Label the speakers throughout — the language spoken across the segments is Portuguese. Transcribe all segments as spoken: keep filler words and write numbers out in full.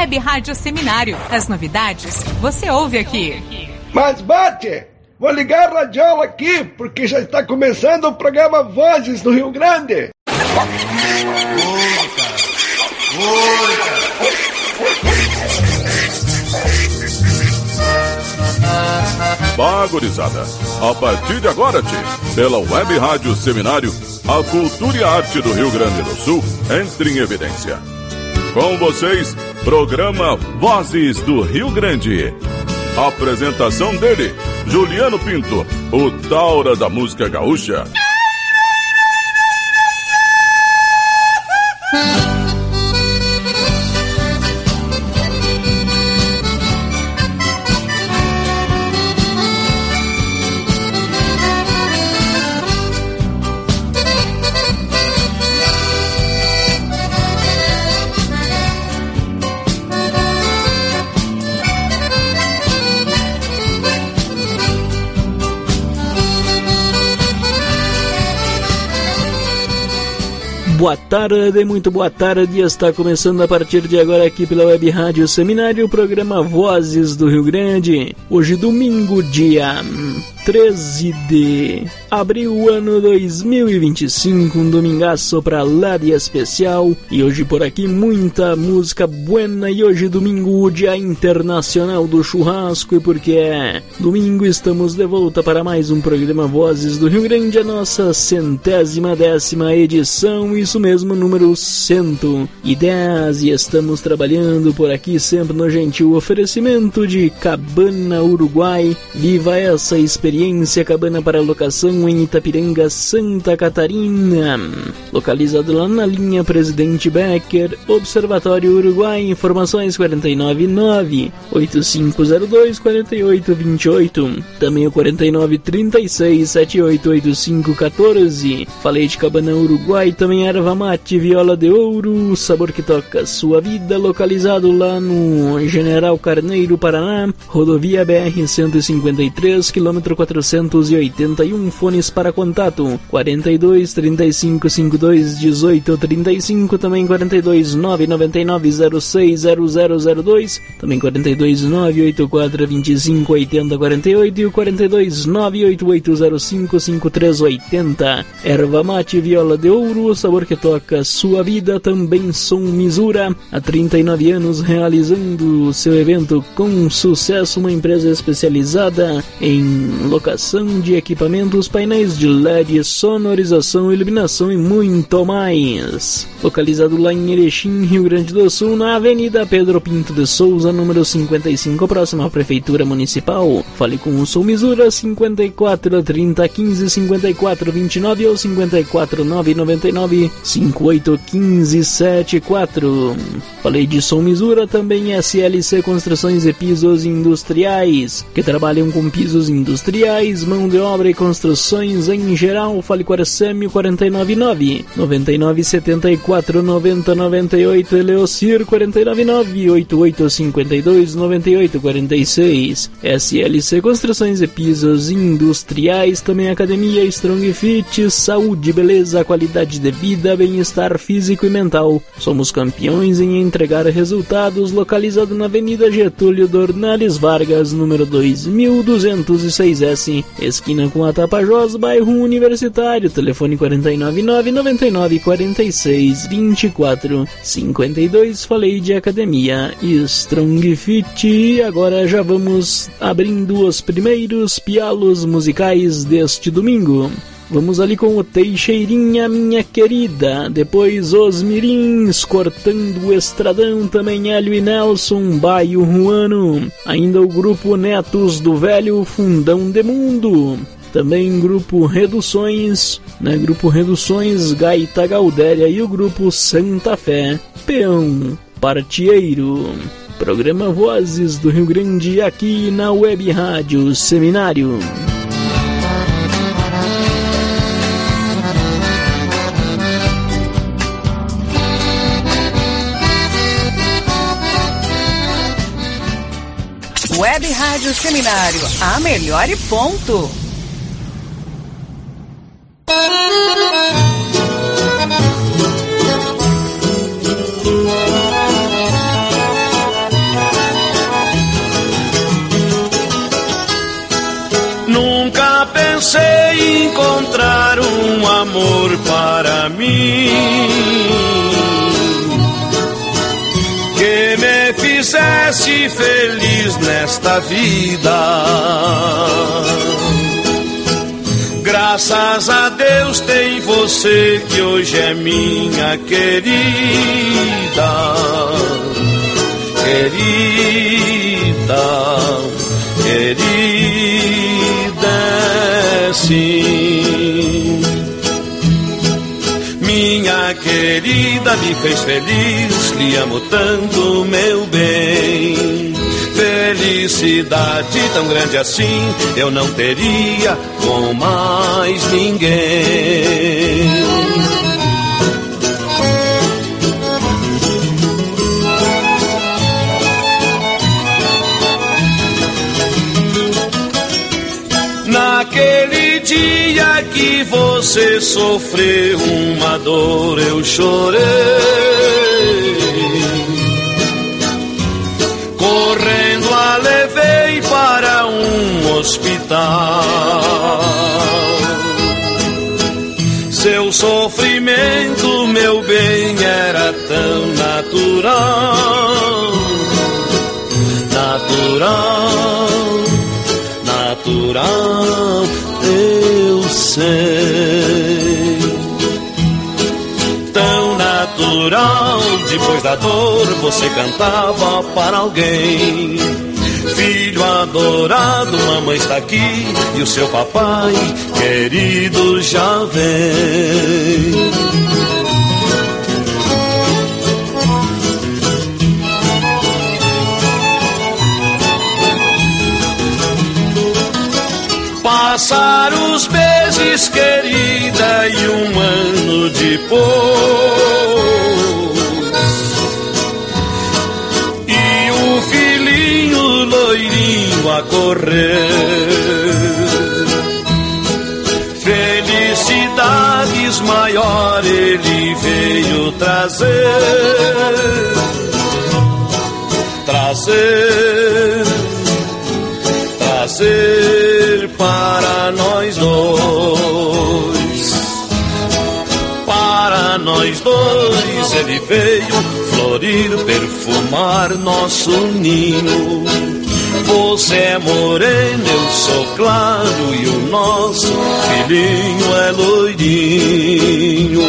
Speaker 1: Web Rádio Seminário. As novidades você ouve aqui.
Speaker 2: Mas bate! Vou ligar a radiola aqui, porque já está começando o programa Vozes do Rio Grande.
Speaker 3: Bah, gurizada, a partir de agora, tchê, pela Web Rádio Seminário, a cultura e a arte do Rio Grande do Sul entra em evidência. Com vocês, programa Vozes do Rio Grande. Apresentação dele, Juliano Pinto, o Taura da música gaúcha.
Speaker 4: Boa tarde, muito boa tarde. Está começando a partir de agora aqui pela Web Rádio Seminário, o programa Vozes do Rio Grande. Hoje domingo, dia treze de abril, ano dois mil e vinte e cinco, um domingaço pra lá de especial. E hoje por aqui muita música buena. E hoje domingo, o Dia Internacional do Churrasco. E porque é domingo, estamos de volta para mais um programa Vozes do Rio Grande, a nossa centésima décima edição. Isso mesmo, número cento e dez. E estamos trabalhando por aqui sempre no gentil oferecimento de Cabana Uruguai. Viva essa experiência, cabana para locação em Itapiranga, Santa Catarina. Localizado lá na linha Presidente Becker, Observatório Uruguai. Informações quatro nove nove, oito cinco zero dois, quatro oito dois oito. Também o quatro nove três seis, sete oito oito cinco um quatro. Falei de Cabana Uruguai, também erva mate, viola de ouro, sabor que toca sua vida. Localizado lá no General Carneiro, Paraná, rodovia B R cento e cinquenta e três, quilômetro quatrocentos e oitenta e um. Fones para contato quarenta e dois, trinta e cinco, cinquenta e dois, dezoito, trinta e cinco. Também quarenta e dois, nove nove nove, zero seis zero zero zero dois. Também quarenta e dois, nove oito quatro, vinte e cinco, oitenta, quarenta e oito. E o quarenta e dois, nove oito oito zero cinco, cinco três oito zero. Erva mate, viola de ouro, o sabor que toca sua vida. Também Som Misura, há trinta e nove anos realizando seu evento com sucesso. Uma empresa especializada em locação de equipamentos, painéis de L E D, sonorização, iluminação e muito mais. Localizado lá em Erechim, Rio Grande do Sul, na Avenida Pedro Pinto de Souza, número cinquenta e cinco, próxima à Prefeitura Municipal. Fale com o Som Misura, cinquenta e quatro, trinta, quinze, cinquenta e quatro, vinte e nove ou cinquenta e quatro, nove noventa e nove, cinquenta e oito, quinze, setenta e quatro. Falei de Som Misura, também S L C Construções e Pisos Industriais, que trabalham com pisos industriais, mão de obra e construções em geral. Fale com Arcêmio, quatro nove nove, nove nove sete quatro, nove zero nove oito. Eleocir, quatro nove nove, oito oito cinco dois, nove oito quatro seis. S L C Construções e Pisos Industriais. Também Academia Strong Fit, saúde, beleza, qualidade de vida, bem-estar físico e mental. Somos campeões em entregar resultados. Localizado na Avenida Getúlio Dornelles Vargas, número dois mil duzentos e seis S, esquina com a Tapajós, bairro Universitário. Telefone quatro nove nove, nove nove quatro seis, vinte e quatro cinquenta e dois. Falei de Academia Strong Fit. E agora já vamos abrindo os primeiros pialos musicais deste domingo. Vamos ali com o Teixeirinha, minha querida. Depois os Mirins, cortando o Estradão. Também Hélio e Nelson, Baio Ruano. Ainda o grupo Netos do Velho, Fundão de Mundo. Também grupo Reduções, né? Grupo Reduções, Gaita Gaudéria. E o grupo Santa Fé, Peão Partieiro. Programa Vozes do Rio Grande, aqui na Web Rádio Seminário.
Speaker 1: Web Rádio Seminário, a melhor e ponto.
Speaker 5: não sei encontrar um amor para mim que me fizesse feliz nesta vida. Graças a Deus tem você que hoje é minha querida, querida, querida, sim. Minha querida me fez feliz, lhe amo tanto, meu bem. Felicidade tão grande assim eu não teria com mais ninguém. Naquele dia que você sofreu uma dor, eu chorei. Correndo a levei para um hospital. Seu sofrimento, meu bem, era tão natural, natural, natural, eu sei. Tão natural, depois da dor você cantava para alguém. Filho adorado, mamãe está aqui e o seu papai querido já vem. Passar os meses, querida, e um ano depois, e o filhinho loirinho a correr. Felicidades maior ele veio trazer, trazer, trazer para nós dois. Para nós dois ele veio florir, perfumar nosso ninho. Você é moreno, eu sou claro, e o nosso filhinho é loirinho.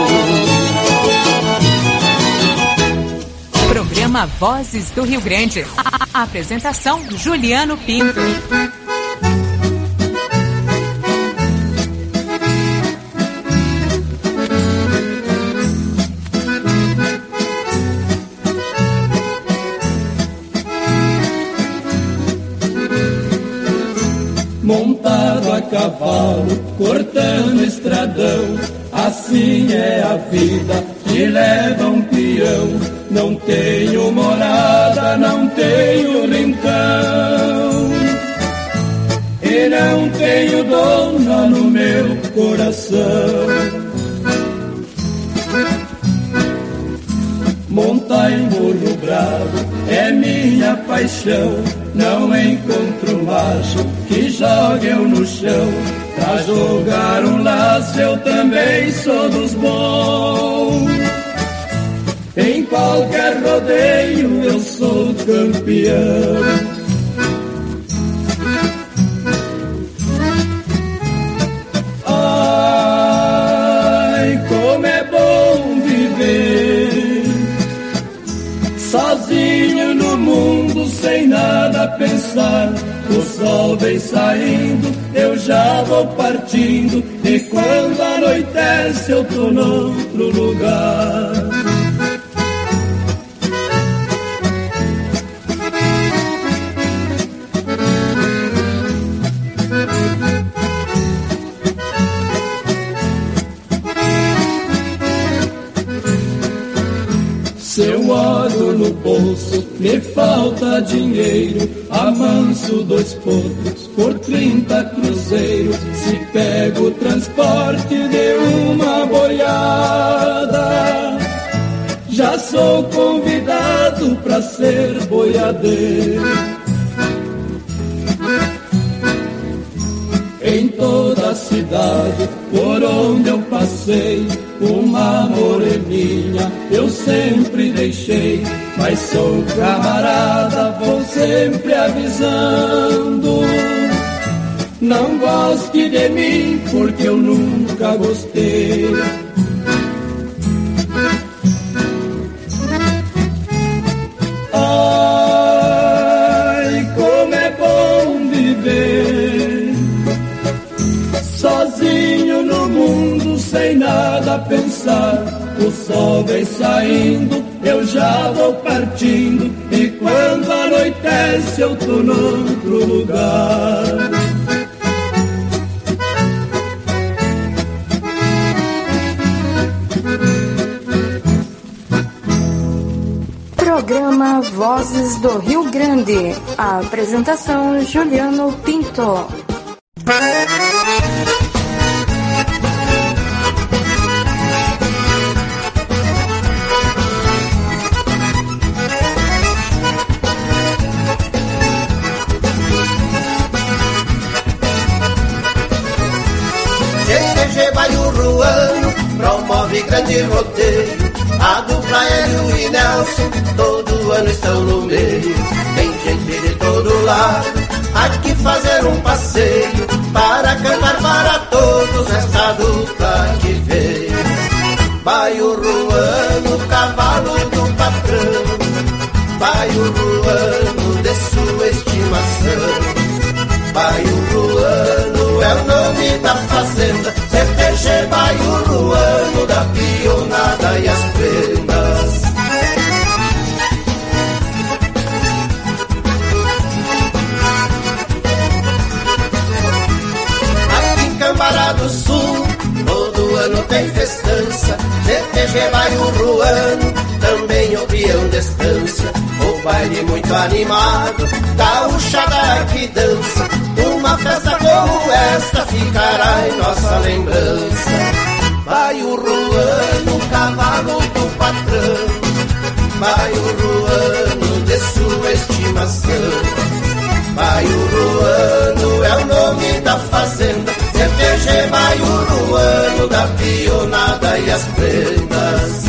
Speaker 1: Programa Vozes do Rio Grande. A apresentação Juliano Pinto.
Speaker 6: Montado a cavalo, cortando estradão, assim é a vida que leva um peão. Não tenho morada, não tenho rincão, e não tenho dona no meu coração. Montar em burro bravo é minha paixão. Não encontro macho que jogue eu no chão. Pra jogar um laço eu também sou dos bons. Em qualquer rodeio eu sou campeão. Ai, como é bom viver sozinho no mundo, sem nada a pensar. O sol vem saindo, eu já vou partindo, e quando anoitece eu tô noutro lugar. Se eu olho no bolso, me falta dinheiro, amanso dois potros por trinta cruzeiros. Se pego o transporte de uma boiada, já sou convidado pra ser boiadeiro. em toda a cidade, por onde eu passei, uma moreninha eu sempre deixei. Mas sou camarada, vou sempre avisando, não goste de mim, porque eu nunca gostei. Ai, como é bom viver sozinho no mundo, sem nada a pensar. O sol vem saindo, eu já vou partindo, e quando anoitece eu tô noutro lugar.
Speaker 7: Programa Vozes do Rio Grande. A apresentação Juliano Pinto.
Speaker 8: C T G Bairro Ruano promove grande rodeio. A dupla Hélio e Nelson todo ano estão no meio. Tem gente de todo lado aqui fazer um passeio para cantar para todos essa dupla que veio. Bairro Ruano, cavalo do patrão, Bairro Ruano de sua estimação. Bairro Ruano é o nome da fazenda, C T G Bairro Ruano da pionada e as prendas. Aqui em Cambará do Sul todo ano tem festança, C T G Bairro Ruano também o peão de estância. O baile muito animado, gaúchada que dança, uma festa como esta ficará em nossa lembrança. Bairro Ruano, cavalo do patrão, Bairro Ruano de sua estimação. Bairro Ruano é o nome da fazenda, C T G Bairro Ruano da pionada e as prendas.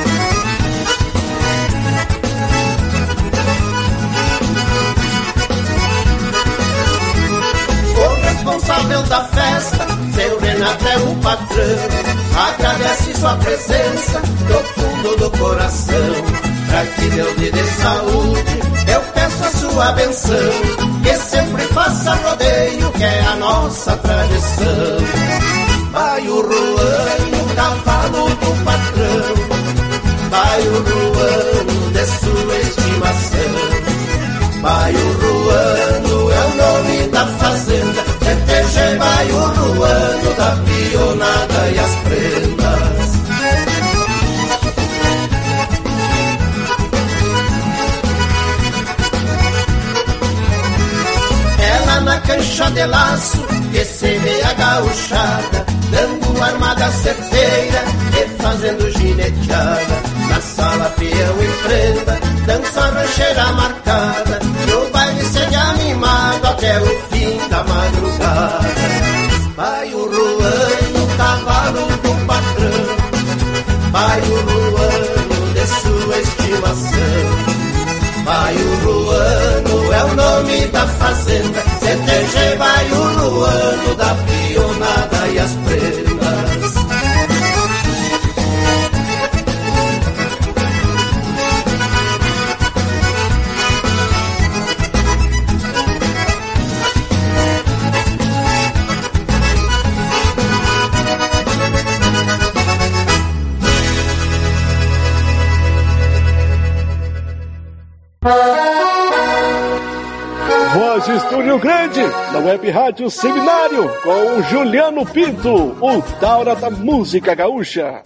Speaker 8: Responsável da festa, seu Renato é o patrão. Agradece sua presença do fundo do coração. Pra que Deus lhe dê saúde, eu peço a sua benção. Que sempre faça rodeio, que é a nossa tradição. Bairro Ruano, cavalo do patrão, Bairro Ruano de sua estimação. Bairro Ruano é o nome da fazenda, C T G Bairro Ruano da pionada e as prendas. Ela na cancha de laço que se vê a gauchada, dando armada certeira e fazendo gineteada. Na sala peão e prenda, dança rancheira marcada, no baile segue animado até o fim da madrugada. Bairro Ruano, cavalo do patrão, Bairro Ruano de sua estimação. Bairro Ruano é o nome da fazenda, C T G Bairro Ruano da pionada e as prendas.
Speaker 2: Vozes do Rio Grande, na Web Rádio Seminário, com o Juliano Pinto, o Taura da música gaúcha.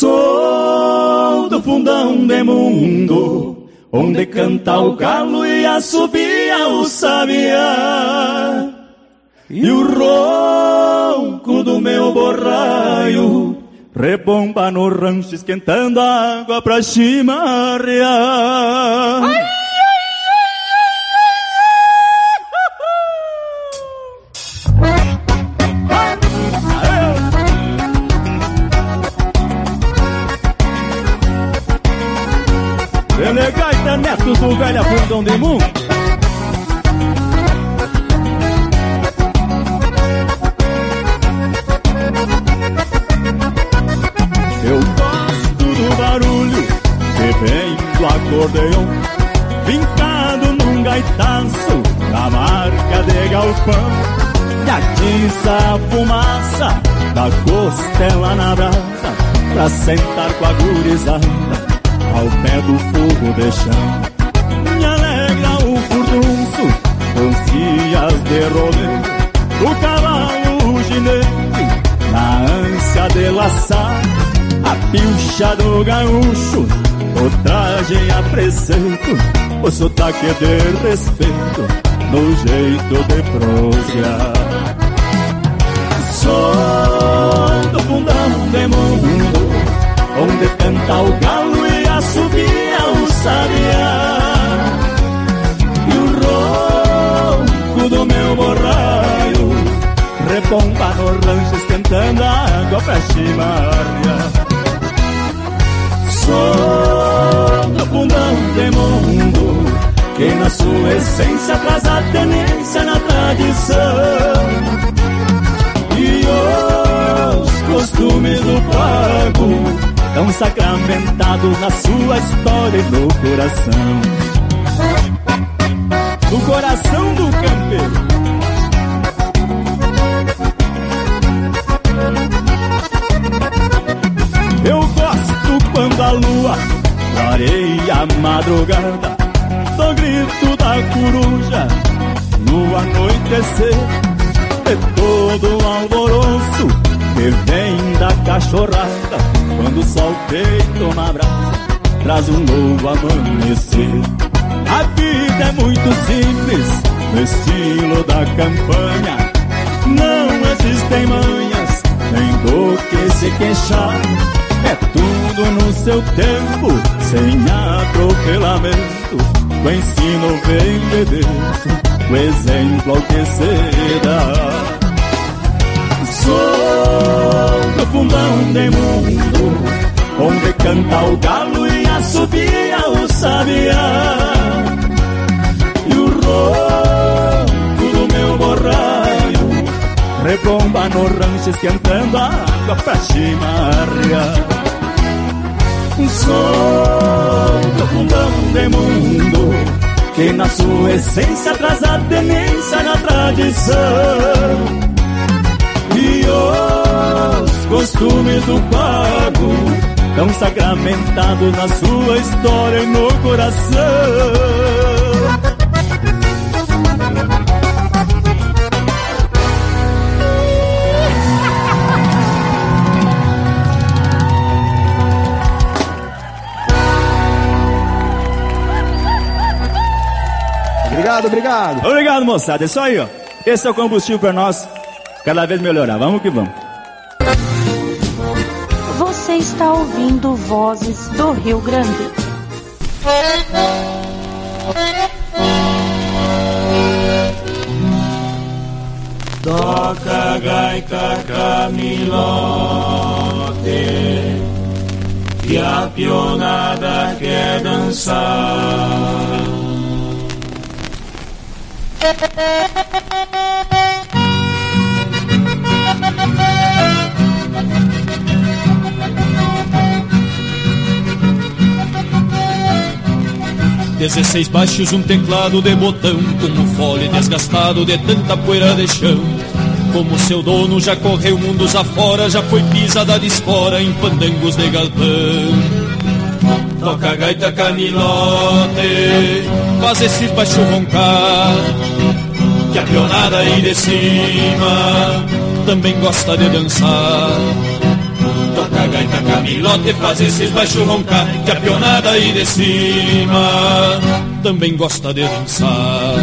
Speaker 6: Sou do fundão de mundo, onde canta o galo e
Speaker 9: assobia o sabiá, e o ronco do meu borraio rebomba no rancho esquentando a água pra chimarrear. Delegaita netos do velho fundão de mundo. Eu gosto do barulho que vem do acordeão, vincado num gaitaço da marca de galpão, e atiça a fumaça da costela na brasa pra sentar com a gurizada ao pé do fogo de chão. Me alegra o furdunço dos dias de rodeio, o cavalo ginete na ânsia de laçar, a pilcha do gaúcho, o traje a preceito, o sotaque de respeito no jeito de prosear. Sou do fundão de mundo, onde canta o galo e assobia o sabiá, e o ronco do meu borraio rebomba no rancho esquentando a água pra chimarrear. Sou do fundão de mundo, que na sua essência traz a tenência na tradição, e os costumes do pago tão sacramentados na sua história e no coração. No coração do campeiro. Eu gosto quando a lua clareia a madrugada, do grito da coruja no anoitecer, e todo o alvoroço que vem da cachorrada quando o sol feito uma brasa traz um novo amanhecer. A vida é muito simples, no estilo da campanha, não existem manhas, nem do que se queixar. É tudo no seu tempo, sem atropelamento, o ensino vem de Deus, o exemplo ao que se dá. Sou do fundão de mundo, onde canta o galo e assobia o sabiá, e o ronco do meu borraio rebomba no rancho esquentando a água pra chimarrear. Sou do fundão de mundo, que na sua essência traz a tenência na tradição, e os costumes do pago tão sacramentados na sua história e no coração.
Speaker 10: Obrigado, obrigado.
Speaker 9: Obrigado, moçada. É isso aí, ó. Esse é o combustível pra nós cada vez melhorar. Vamos que vamos.
Speaker 11: Você está ouvindo Vozes do Rio Grande.
Speaker 6: Toca gaita camilote e a pionada quer dançar.
Speaker 12: Dezesseis baixos, um teclado de botão, com um fole desgastado de tanta poeira de chão. Como seu dono já correu mundos afora, já foi pisada de espora em fandangos de galpão. Toca a gaita camilote, faz esses baixos roncar, que a pionada aí de cima também gosta de dançar. Toca a gaita camilote, faz esses baixos roncar, que a pionada aí de cima também gosta de dançar.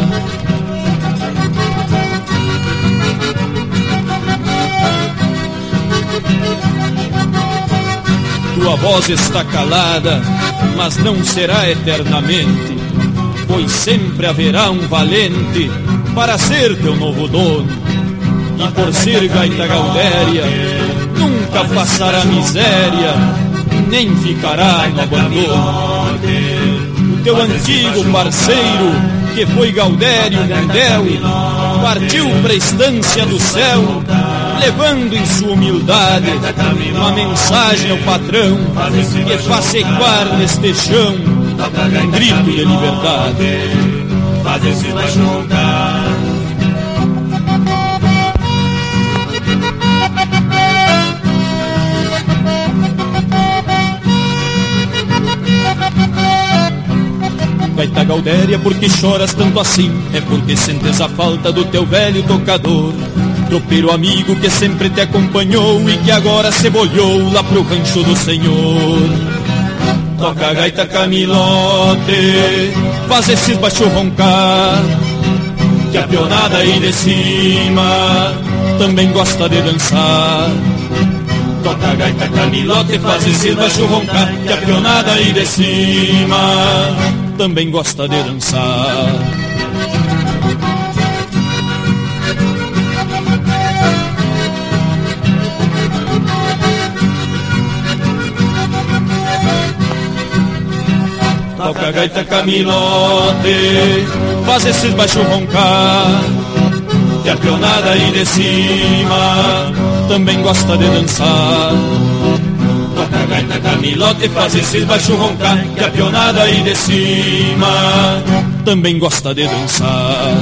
Speaker 12: Tua voz está calada, mas não será eternamente, pois sempre haverá um valente para ser teu novo dono. E por ser gaita gaudéria, nunca passará miséria, nem ficará no abandono. O teu antigo parceiro, que foi Gaudério Mundel, partiu pra estância do céu, levando em sua humildade uma mensagem ao patrão, que faz ecoar neste chão um grito de liberdade.
Speaker 10: Fazer-se vai juntar.
Speaker 12: Gaita gaudéria, porque choras tanto assim? É porque sentes a falta do teu velho tocador, tropeiro amigo que sempre te acompanhou e que agora se bolhou lá pro rancho do senhor. Toca a gaita camilote, faz esses baixo roncar, que a pionada aí de cima também gosta de dançar. Toca a gaita camilote, faz esses baixo roncar, que a pionada aí de cima também gosta de dançar. Toca a gaita camilote, faz esses baixos roncar, que a pionada aí de cima também gosta de dançar. Toca a gaita camilote, faz esses baixos roncar, que a pionada aí de cima também gosta de dançar.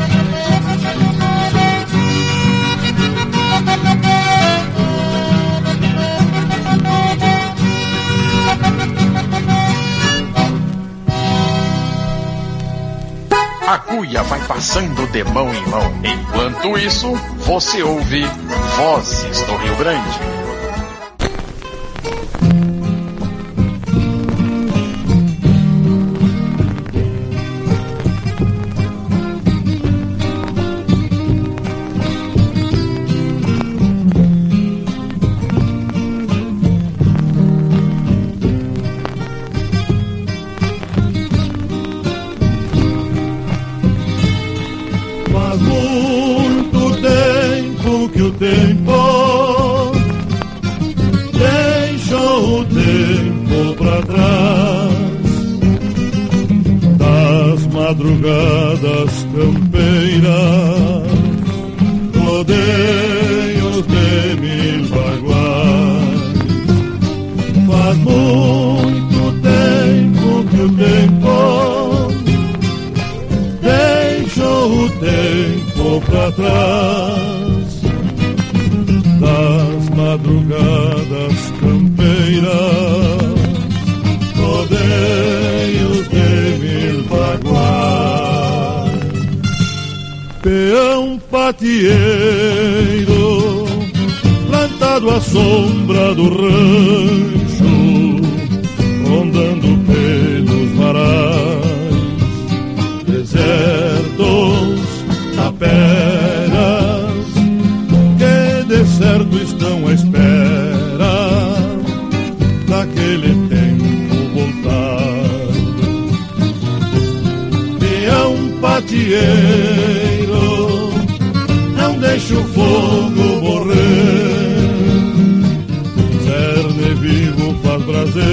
Speaker 13: A cuia vai passando de mão em mão. Enquanto isso, você ouve Vozes do Rio Grande.
Speaker 9: Madrugadas campeiras, rodeios de mil baguais. Faz muito tempo que o tempo deixou o tempo pra trás. Das madrugadas campeiras, rodeios de mil baguais. Peão patieiro, plantado à sombra do rancho, rondando pelos varais, desertos, taperas, que de certo estão à espera daquele tempo voltar. Peão patieiro, não deixa o fogo morrer, cerne vivo faz braseiro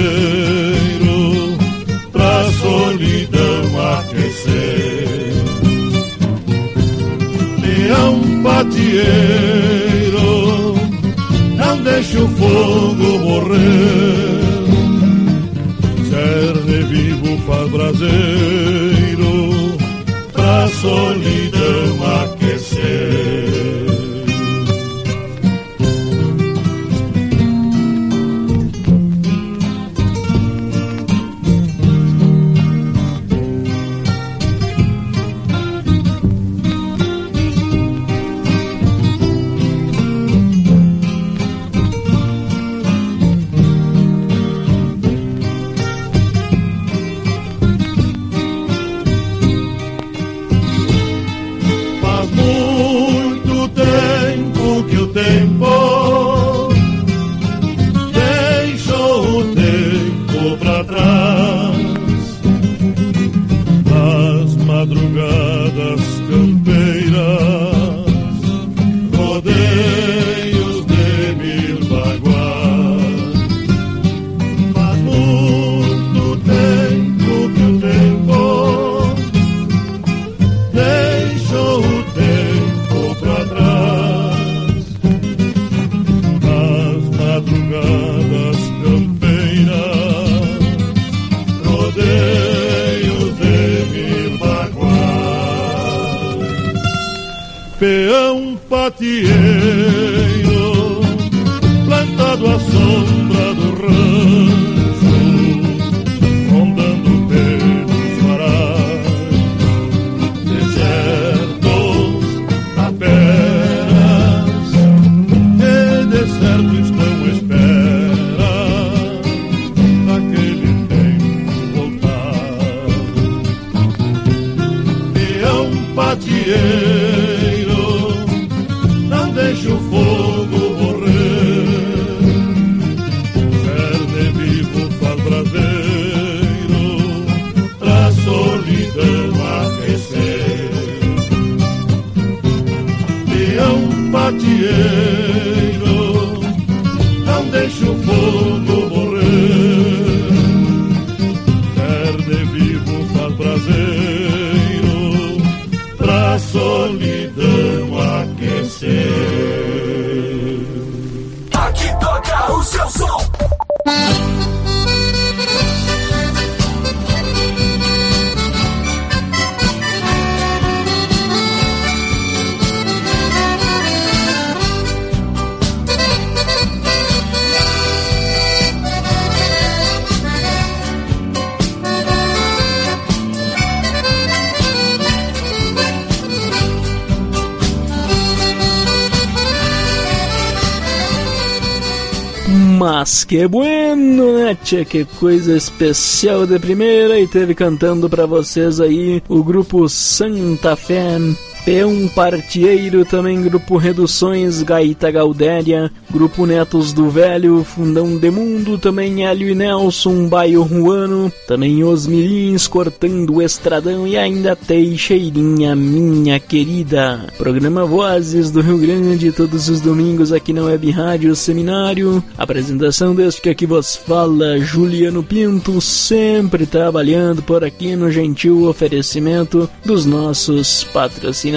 Speaker 9: pra solidão aquecer. Peão patieiro, não deixa o fogo morrer, cerne vivo faz braseiro pra solidão aquecer. peão patieiro, plantado à sombra do rancho, rondando pelos varais, desertos taperas, que deserto estão à espera daquele tempo voltar. Peão patieiro, não deixa o fogo morrer, carne vivo faz braseiro, pra solidão aquecer. Peão patieiro, não deixa o fogo morrer, carne vivo faz braseiro, pra solidão aquecer.
Speaker 10: Aqui toca o seu som.
Speaker 4: Mas que bueno, né, tchê? Que coisa especial de primeira. E teve cantando pra vocês aí o grupo Santa Fé, Peão Partieiro, também grupo Reduções, Gaita Gaudéria, grupo Netos do Velho, Fundão de Mundo, também Hélio e Nelson, Baio Ruano, também Os Mirins, Cortando o Estradão e ainda Teixeirinha, minha querida. Programa Vozes do Rio Grande, todos os domingos aqui na Web Rádio Seminário. Apresentação deste que aqui vos fala, Juliano Pinto, sempre trabalhando por aqui no gentil oferecimento dos nossos patrocinadores.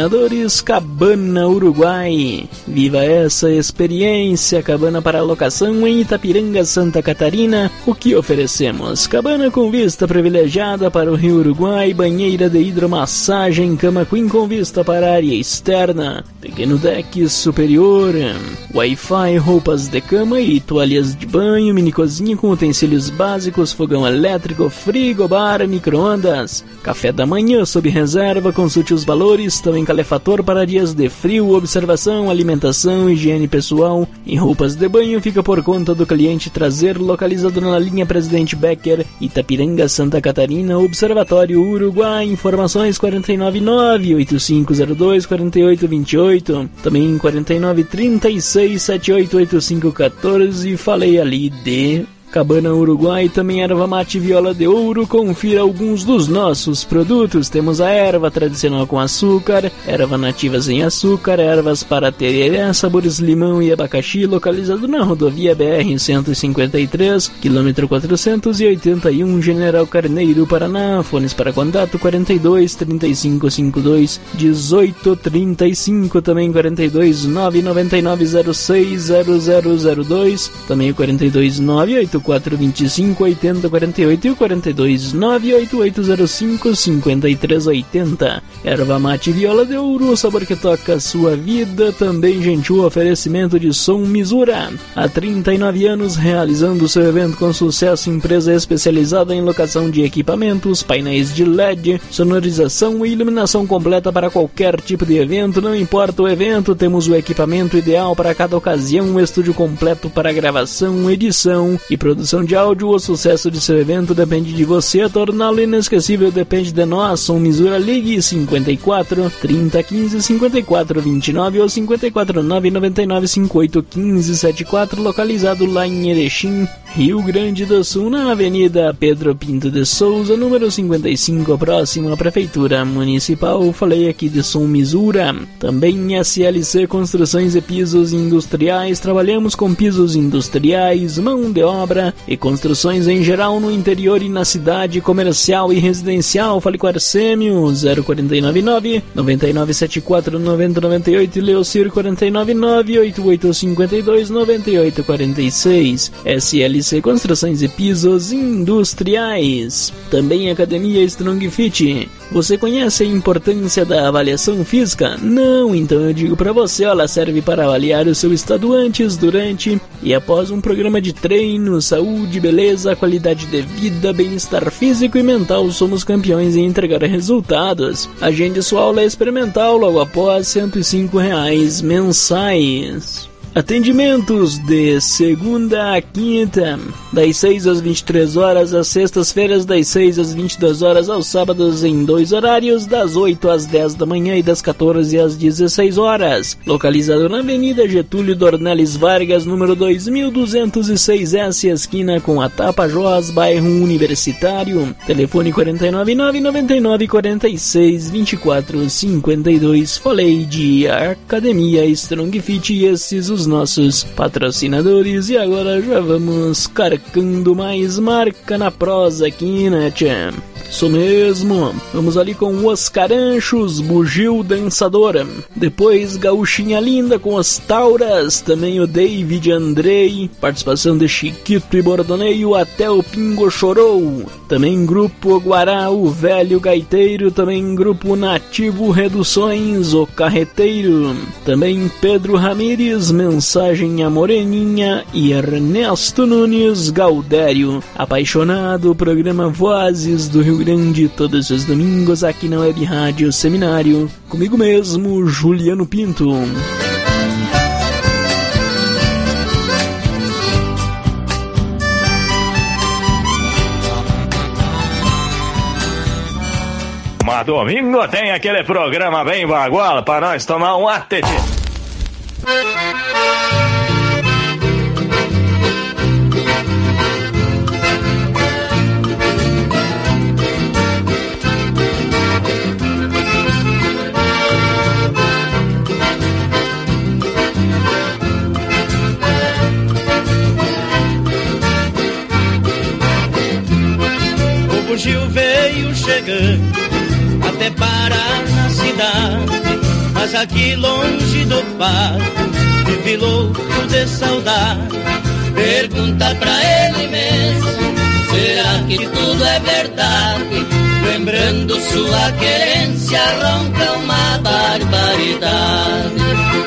Speaker 4: Cabana Uruguai. Viva essa experiência! Cabana para locação em Itapiranga, Santa Catarina. O que oferecemos? Cabana com vista privilegiada para o Rio Uruguai, banheira de hidromassagem, cama queen com vista para a área externa, pequeno deck superior, Wi-Fi, roupas de cama e toalhas de banho, mini cozinha com utensílios básicos, fogão elétrico, frigobar, micro-ondas, café da manhã sob reserva, consulte os valores, também calefator para dias de frio, observação, alimentação, higiene pessoal e roupas de banho fica por conta do cliente trazer, localizado na linha Presidente Becker, Itapiranga, Santa Catarina, Observatório Uruguai. Informações quatro nove nove, oito cinco zero dois, quatro oito dois oito, também quatro nove três seis, sete oito oito cinco um quatro. Falei ali de Cabana Uruguai, também erva mate viola de ouro. Confira alguns dos nossos produtos. Temos a erva tradicional com açúcar, erva nativa sem açúcar, ervas para tereré, sabores limão e abacaxi, localizado na rodovia B R cento e cinquenta e três, quilômetro quatrocentos e oitenta e um, General Carneiro, Paraná. Fones para contato quarenta e dois, trinta e cinco, cinquenta e dois, dezoito, trinta e cinco, também quarenta e dois, nove nove nove zero seis zero zero zero dois, também quarenta e dois, nove oito quatro dois cinco, oito zero quatro oito e o quarenta e dois, nove oito oito zero cinco, cinco três oito zero. Erva mate viola de ouro, o sabor que toca a sua vida. Também gentil oferecimento de Som Misura. Há trinta e nove anos realizando seu evento com sucesso, empresa especializada em locação de equipamentos, painéis de L E D, sonorização e iluminação completa para qualquer tipo de evento. Não importa o evento, temos o equipamento ideal para cada ocasião, um estúdio completo para gravação, edição e produção de áudio. O sucesso de seu evento depende de você, torná-lo inesquecível depende de nós. Som Misura, ligue cinquenta e quatro, trinta, quinze, cinquenta e quatro, vinte e nove ou cinquenta e quatro, nove nove nove, cinquenta e oito, quinze, setenta e quatro, localizado lá em Erechim, Rio Grande do Sul, na Avenida Pedro Pinto de Souza, número cinquenta e cinco, próximo à Prefeitura Municipal. Falei aqui de Som Misura. Também S L C Construções e Pisos Industriais. Trabalhamos com pisos industriais, mão de obra obra e construções em geral no interior e na cidade, comercial e residencial. Fale com Arsêmio, zero quatro nove nove, nove nove sete quatro, nove zero nove oito, e Leocir quatro nove nove, oito oito cinco dois, nove oito quatro seis. S L C Construções e Pisos Industriais. Também Academia Strong Fit. Você conhece a importância da avaliação física? Não? Então eu digo para você, ela serve para avaliar o seu estado antes, durante e após um programa de treino, saúde, beleza, qualidade de vida, bem-estar físico e mental. Somos campeões em entregar resultados. Agende sua aula experimental logo após cento e cinco reais mensais. Atendimentos de segunda a quinta, das seis às vinte e três horas, às sextas-feiras, das seis às vinte e duas horas, aos sábados em dois horários, das oito às dez da manhã e das quatorze às dezesseis horas. Localizado na Avenida Getúlio Dornelles Vargas, número dois mil duzentos e seis S, esquina com a Tapajós, bairro Universitário. Telefone quatro nove nove, nove nove quatro seis, dois quatro cinco dois. Falei de Academia Strong Fit e esses os nossos patrocinadores. E agora já vamos carcando mais marca na prosa aqui, né, tchê? Isso mesmo, vamos ali com os Caranchos, Bugio Dançadora. Depois Gaúchinha Linda com os Tauras, também o David Andrei, participação de Chiquito e Bordoneio, até o Pingo Chorou. Também Grupo Guará, o Velho Gaiteiro, também Grupo Nativo Reduções, o Carreteiro. Também Pedro Ramires, Mensagem a Moreninha, e Ernesto Nunes Gaudério. Apaixonado, programa Vozes do Rio Grande, todos os domingos aqui na Web Rádio Seminário, comigo mesmo, Juliano Pinto.
Speaker 14: Mas domingo tem aquele programa bem baguala para nós tomar um atete.
Speaker 15: O Gil veio chegando até parar na cidade, mas aqui longe do parque vive louco de saudade. Pergunta pra ele mesmo, será que tudo é verdade? Lembrando sua querência, ronca uma barbaridade.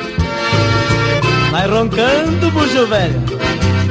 Speaker 16: Vai roncando, bujo velho.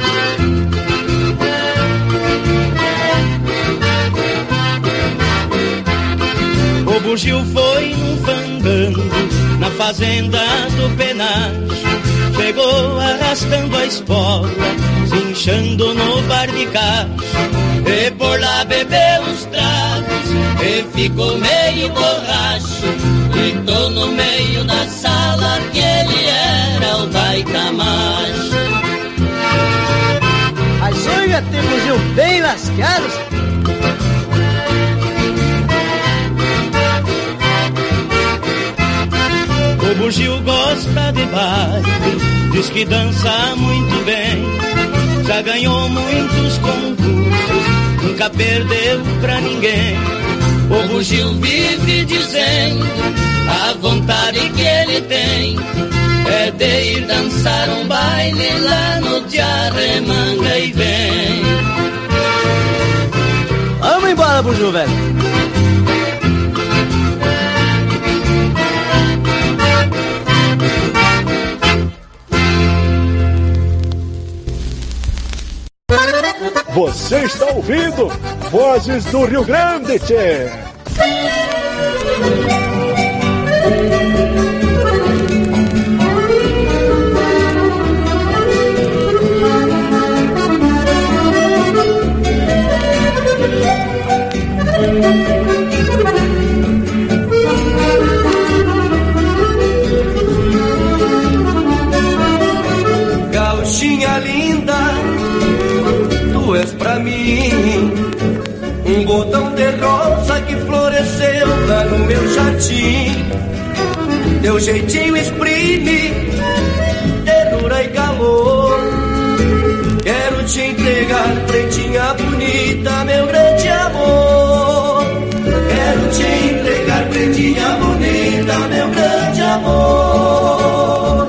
Speaker 15: O bugio foi num fandango na fazenda do Penacho, chegou arrastando a espola, se inchando no bar de cacho, e por lá bebeu uns tragos e ficou meio borracho. Gritou no meio da sala que ele era o baita macho.
Speaker 16: Mas olha, tem bugio bem lascado.
Speaker 15: O bugio gosta de baile, diz que dança muito bem, já ganhou muitos concursos, nunca perdeu pra ninguém. O bugio vive dizendo a vontade que ele tem é de ir dançar um baile lá no Tiarremanga e vem.
Speaker 16: Vamos embora, bugio velho.
Speaker 2: Você está ouvindo Vozes do Rio Grande, tchê.
Speaker 6: Gauchinha linda, tu és pra mim um botão de rosa que floresceu lá no meu jardim. Teu jeitinho exprime ternura e calor. Quero
Speaker 8: te entregar, pretinha bonita, meu grande amor. Quero te entregar, pretinha bonita, meu grande amor.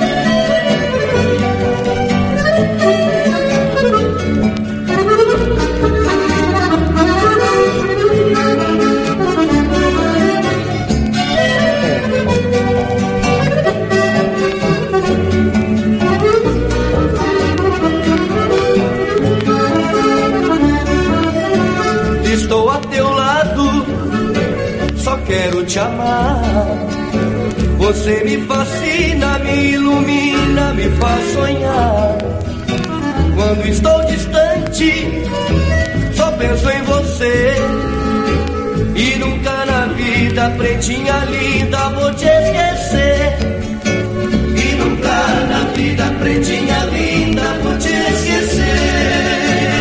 Speaker 8: Estou a teu lado, só quero te amar. Você me fascina, me ilumina, me faz sonhar. Quando estou distante, só penso em você. E nunca na vida, pretinha linda, vou te esquecer. E nunca na vida, pretinha linda, vou te esquecer.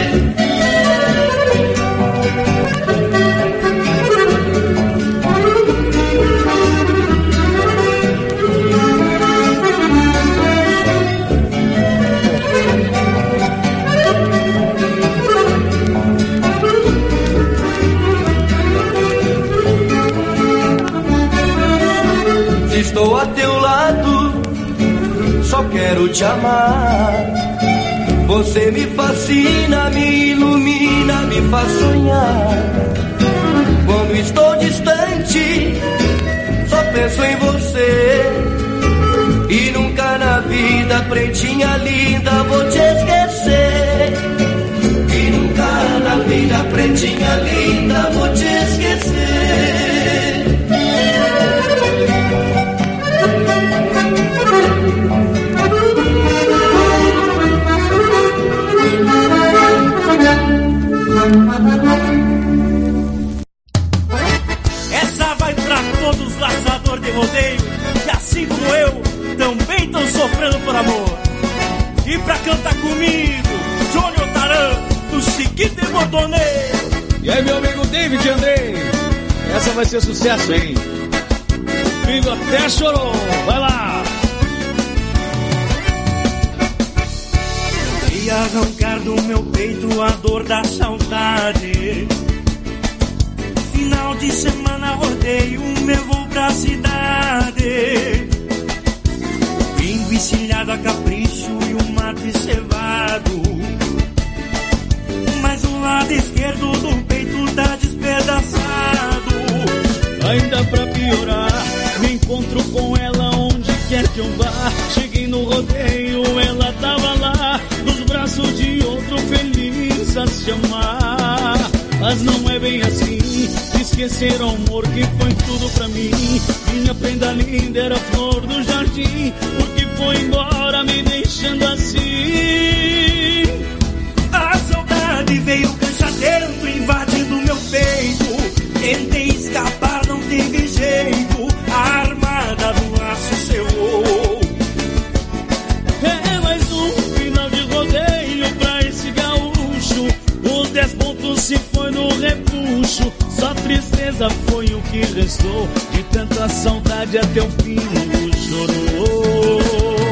Speaker 8: Estou a teu lado, só quero te amar. Você me fascina, me ilumina, me faz sonhar. Quando estou distante, só penso em você. E nunca na vida, pretinha linda, vou te esquecer. E nunca na vida, pretinha linda, vou te esquecer.
Speaker 17: Essa vai pra todos os laçadores de rodeio que, assim como eu, também estão sofrendo por amor. E pra cantar comigo, Júnior Taran, do Chiquito e Bordoneiro.
Speaker 18: E aí, meu amigo David Andrei, essa vai ser sucesso, hein? Vindo até chorou, vai lá!
Speaker 17: E arrancar do meu peito a dor da saudade. Final de semana rodeio, meu voo pra cidade. Pingo encilhado a capricho e o mate cevado. Mas o lado esquerdo do peito tá despedaçado.
Speaker 9: Ainda pra piorar, me encontro com ela onde quer que eu vá. Cheguei no rodeio, ela tava lá, nos braços de outro feliz a se amar. Mas não é bem assim, de esquecer o amor que foi tudo pra mim. Minha prenda linda era a flor do jardim, porque foi embora me deixando assim.
Speaker 17: A saudade veio cancha dentro, invadindo meu peito. Tentei escapar, não teve jeito, a armada do laço selou.
Speaker 9: É mais um final de rodeio pra esse gaúcho. Os dez pontos se foi no repuxo. Só tristeza foi o que restou, de tanta saudade até o pingo chorou.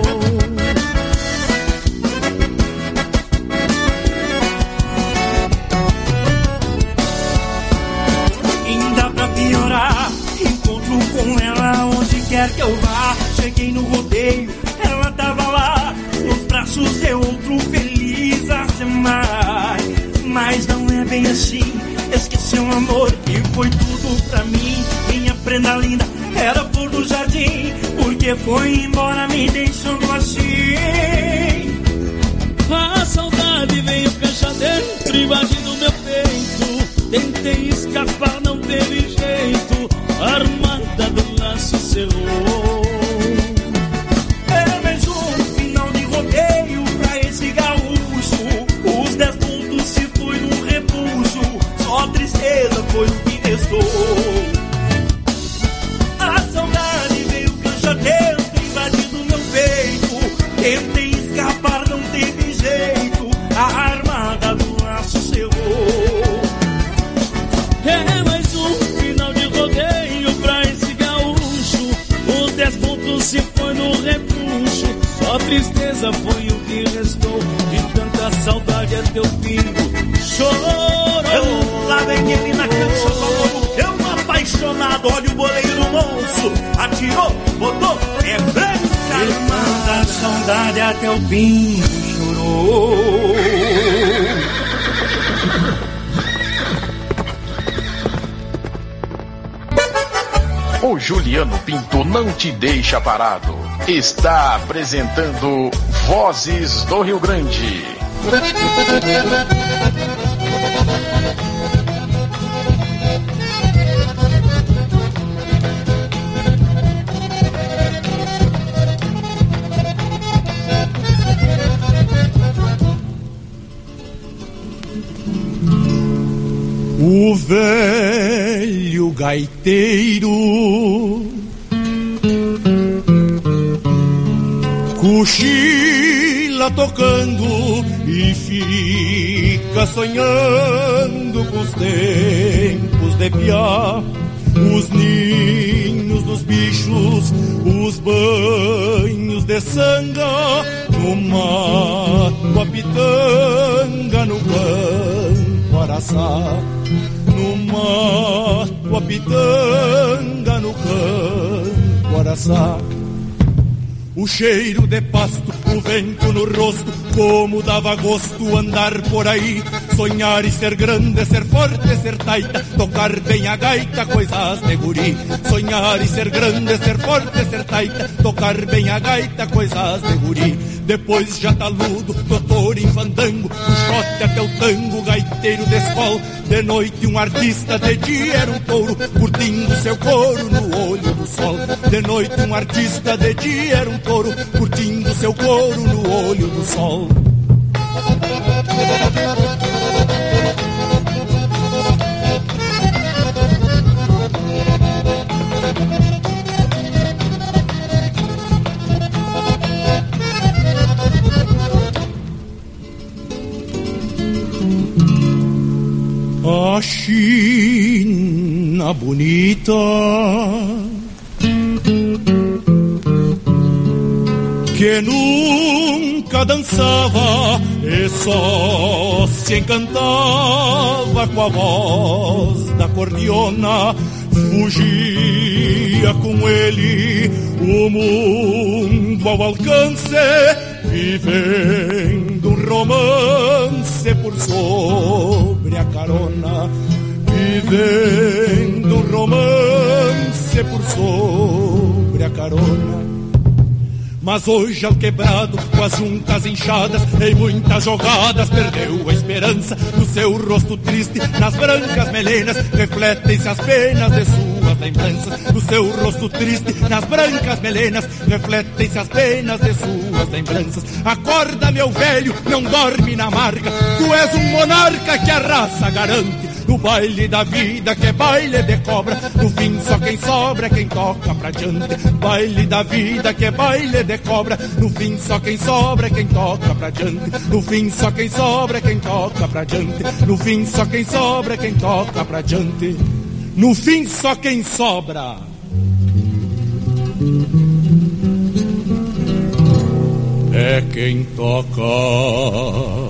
Speaker 17: Ainda pra piorar, encontro com ela onde quer que eu vá. Cheguei no rodeio, ela tava lá, nos braços de outro feliz a se amar. Mas não é bem assim, esqueci um amor que foi tudo pra mim. Minha prenda linda era flor do jardim, porque foi embora me deixando assim.
Speaker 9: A saudade veio cancha dentro, invadindo meu peito. Tentei escapar, não teve jeito, a armada do laço selou.
Speaker 17: É mais um final de rodeio pra esse gaúcho. Os dez pontos se foi no repuxo, só tristeza foi o que restou. A saudade veio cancha dentro, invadindo meu peito. Tentei escapar, não teve jeito, a armada do laço selou.
Speaker 9: É mais um final de rodeio pra esse gaúcho. Os dez pontos se foi no repuxo, só tristeza foi o que restou, de tanta saudade até o
Speaker 17: saudade até o pinto chorou.
Speaker 13: O Juliano Pinto não te deixa parado. Está apresentando Vozes do Rio Grande.
Speaker 9: O velho gaiteiro cochila tocando e fica sonhando com os tempos de piar, os ninhos dos bichos, os banhos de sanga no mato, a pitanga no campo araçá, no mato, a pitanga no campo araçá. O cheiro de pasto, o vento no rosto, como dava gosto andar por aí. Sonhar e ser grande, ser forte, ser taita, tocar bem a gaita, coisas de guri. Sonhar e ser grande, ser forte, ser taita, tocar bem a gaita, coisas de guri. Depois já taludo, doutor em fandango, um shot até o tango, gaiteiro de escola. De noite um artista, de dia era um touro, curtindo seu couro no olho do sol. De noite um artista, de dia era um touro, curtindo seu couro no olho do sol. A China bonita que nunca dançava e só se encantava com a voz da cordiona, fugia com ele o mundo ao alcance, vivendo um romance por sobre a carona, vivendo um romance por sobre a carona. Mas hoje ao quebrado, com as juntas inchadas, em muitas jogadas, perdeu a esperança. No seu rosto triste, nas brancas melenas, refletem-se as penas de suas lembranças. No seu rosto triste, nas brancas melenas, refletem-se as penas de suas lembranças. Acorda, meu velho, não dorme na marca, tu és um monarca que a raça garante. No baile da vida, que é baile de cobra, no fim só quem sobra é quem toca pra diante. Baile da vida, que é baile de cobra, no fim só quem sobra é quem toca pra diante. No fim só quem sobra é quem toca pra diante. No fim só quem sobra é quem toca pra diante. No fim só quem sobra é quem toca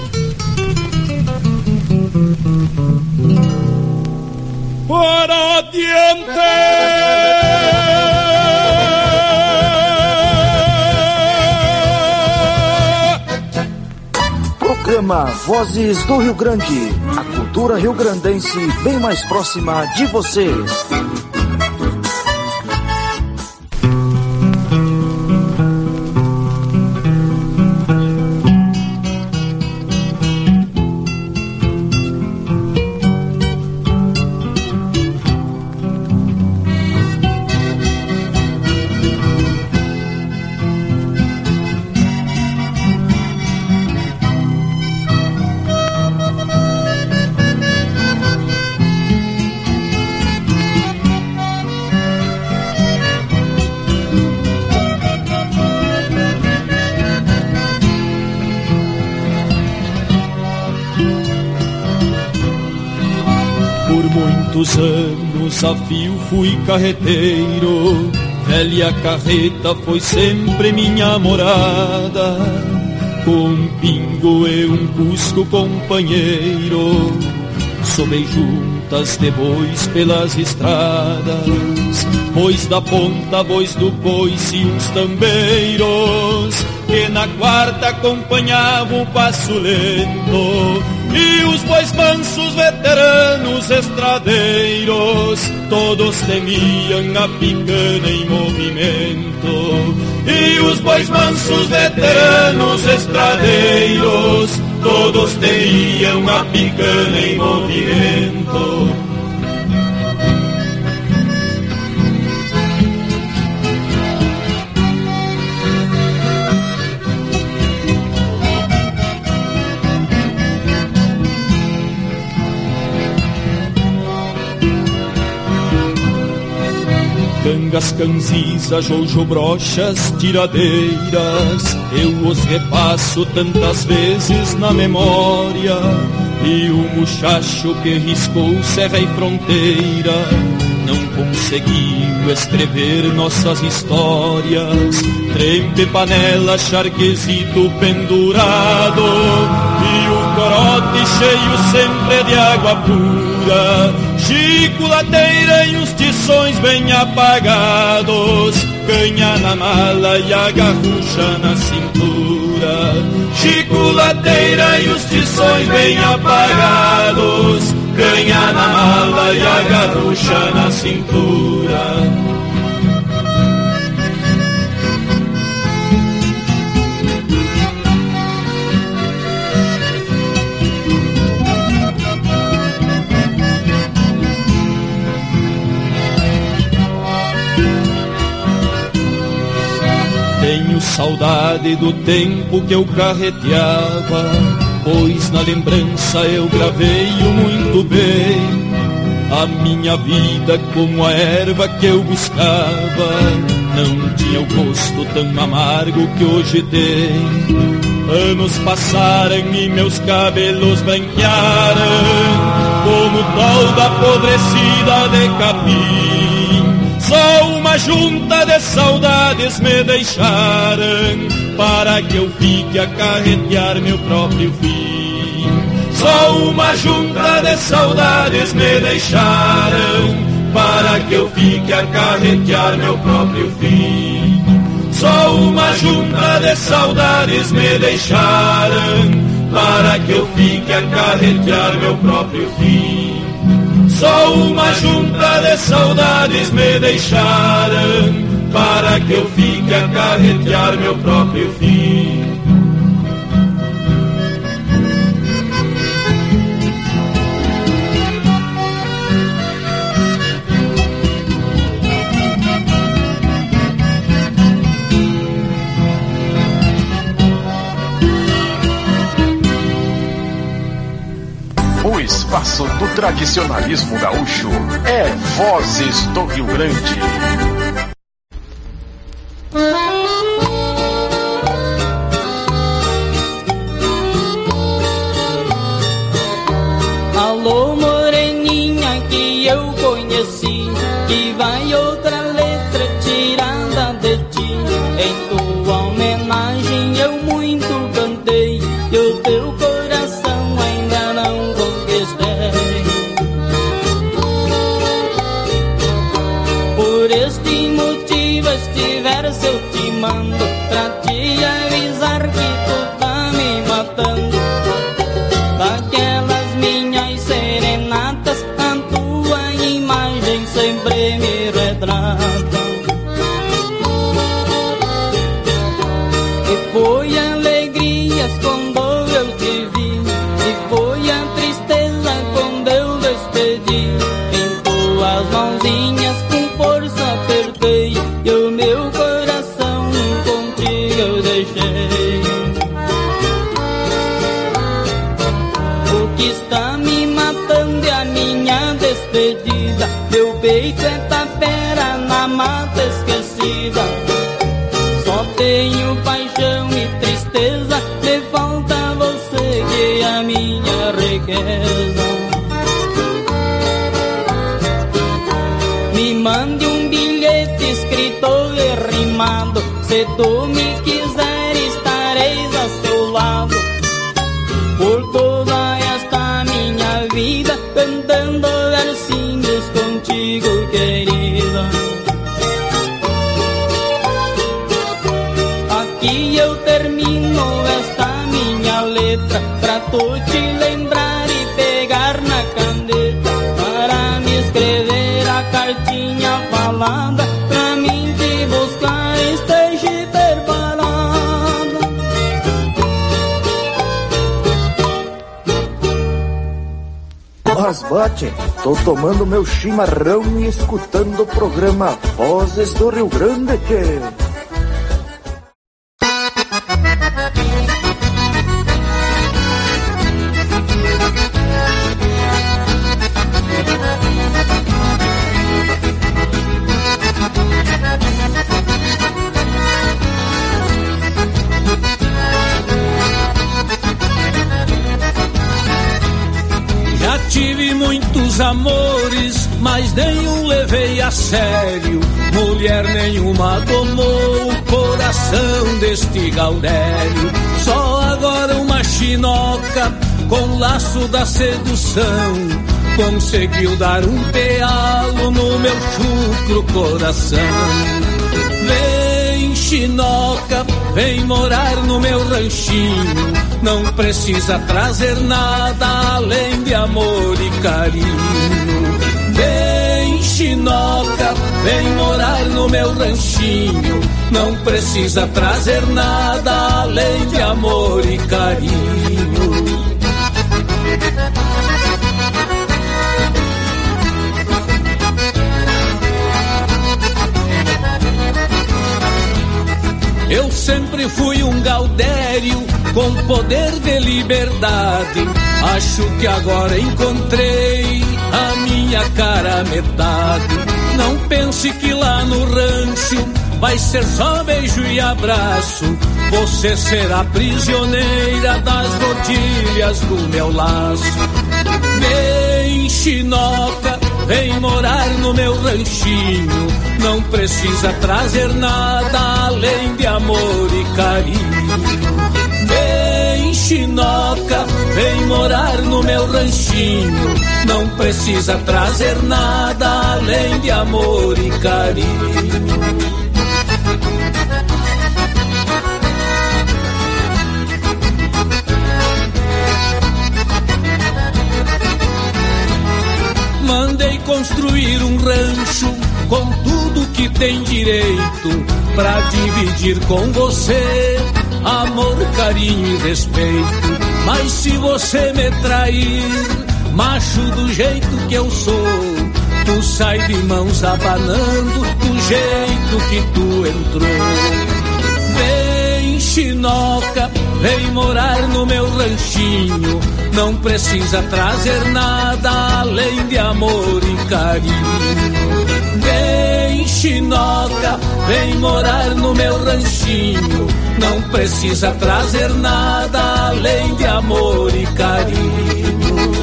Speaker 9: para adiante.
Speaker 19: Programa Vozes do Rio Grande, a cultura rio-grandense bem mais próxima de você.
Speaker 12: Muitos anos a fio fui carreteiro, velha carreta foi sempre minha morada, com um pingo e um cusco companheiro, Sobei juntas de bois pelas estradas, bois da ponta, bois do boice e uns tambeiros, que na quarta acompanhavam o passo lento, e os bois mansos veteranos estradeiros, todos temiam a picana em movimento. E os bois mansos veteranos estradeiros, todos temiam a picana em movimento. Cangas, canzizas, jojo, brochas, tiradeiras, eu os repasso tantas vezes na memória. E o muchacho que riscou serra e fronteira não conseguiu escrever nossas histórias. Trempe, panela, charquezito pendurado, e o corote cheio sempre de água pura. Chico, lateira e os tições bem apagados, canha na mala e a garrucha na cintura. Chico, lateira e os tições bem apagados, canha na mala e a garrucha na cintura. Tenho saudade do tempo que eu carreteava, pois na lembrança eu gravei-o muito bem. A minha vida como a erva que eu buscava não tinha o gosto tão amargo que hoje tem. Anos passaram e meus cabelos branquearam como tolda apodrecida de capim. Só uma junta de saudades me deixaram para que eu fique a carretear meu próprio fim. Só uma junta de saudades me deixaram para que eu fique a carretear meu próprio fim. Só uma junta de saudades me deixaram para que eu fique a carretear meu próprio fim. Só uma junta de saudades me deixaram para que eu fique a carretear meu próprio fim.
Speaker 13: O espaço do tradicionalismo gaúcho é Vozes do Rio Grande.
Speaker 20: Alô, moreninha que eu conheci, que vai outra letra tirada de ti. Em tua homenagem eu muito cantei, e o teu coração ainda não conquistei. Por este motivo este verso eu te mando, pra te avisar que tu tá me matando. Daquelas minhas serenatas, a tua imagem sempre me retrata. E foi alegrias quando eu te vi, e foi a tristeza quando eu despedi. Em tuas mãozinhas com força apertei, e o meu coração contigo eu deixei. O que está me matando é a minha despedida, meu peito é tapera na mata esquecida. Só tenho paixão e tristeza, me falta você que é a minha riqueza. Me mande um bilhete escrito e rimado, se tu me quiser estareis a seu lado. Por toda esta minha vida cantando versinhos contigo, querida. Aqui eu termino esta minha letra, pra tu te lembrar e pegar na caneta, para me escrever a cartinha falada, pra mim te buscar esteja preparada.
Speaker 19: Mas bate, tô tomando meu chimarrão e escutando o programa Vozes do Rio Grande, que...
Speaker 12: Tive muitos amores, mas nenhum levei a sério. Mulher nenhuma domou o coração deste Gaudério. Só agora uma chinoca com laço da sedução conseguiu dar um pealo no meu chucro coração. Vem chinoca, vem morar no meu ranchinho, não precisa trazer nada além de amor e carinho. Vem chinoca, vem morar no meu ranchinho, não precisa trazer nada além de amor e carinho. Eu sempre fui um gaudério com poder de liberdade. Acho que agora encontrei a minha cara metade. Não pense que lá no rancho vai ser só beijo e abraço. Você será prisioneira das rodilhas do meu laço. Vem chinoca, vem morar no meu ranchinho, não precisa trazer nada além de amor e carinho. Vem chinoca, vem morar no meu ranchinho, não precisa trazer nada além de amor e carinho. Mandei construir um rancho com tudo que tem direito, pra dividir com você amor, carinho e respeito. Mas se você me trair, macho do jeito que eu sou, tu sai de mãos abanando do jeito que tu entrou. Vem chinoca, vem morar no meu ranchinho, não precisa trazer nada além de amor e carinho. Vem chinoca, vem morar no meu ranchinho, não precisa trazer nada além de amor e carinho.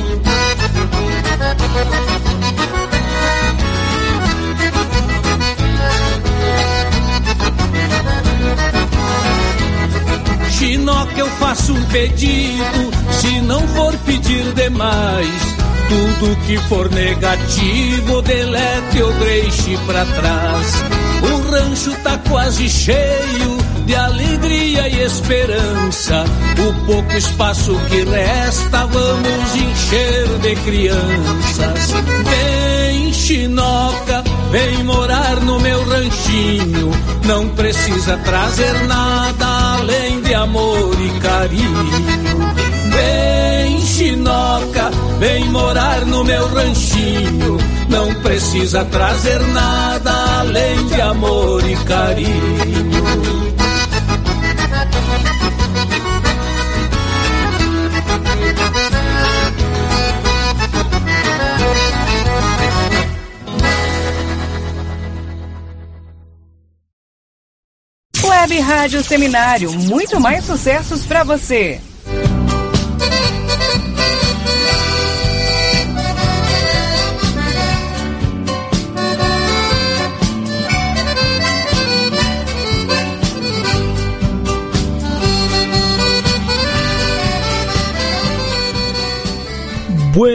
Speaker 12: Chinoca, eu faço um pedido, se não for pedir demais, tudo que for negativo, delete ou deixe pra trás. O rancho tá quase cheio de alegria e esperança, o pouco espaço que resta vamos encher de crianças. Vem chinoca, vem morar no meu ranchinho, não precisa trazer nada além de amor e carinho. Vem chinoca, vem morar no meu ranchinho, não precisa trazer nada além de amor e carinho.
Speaker 1: Web Rádio Seminário, muito mais sucessos pra você.
Speaker 4: Bueno,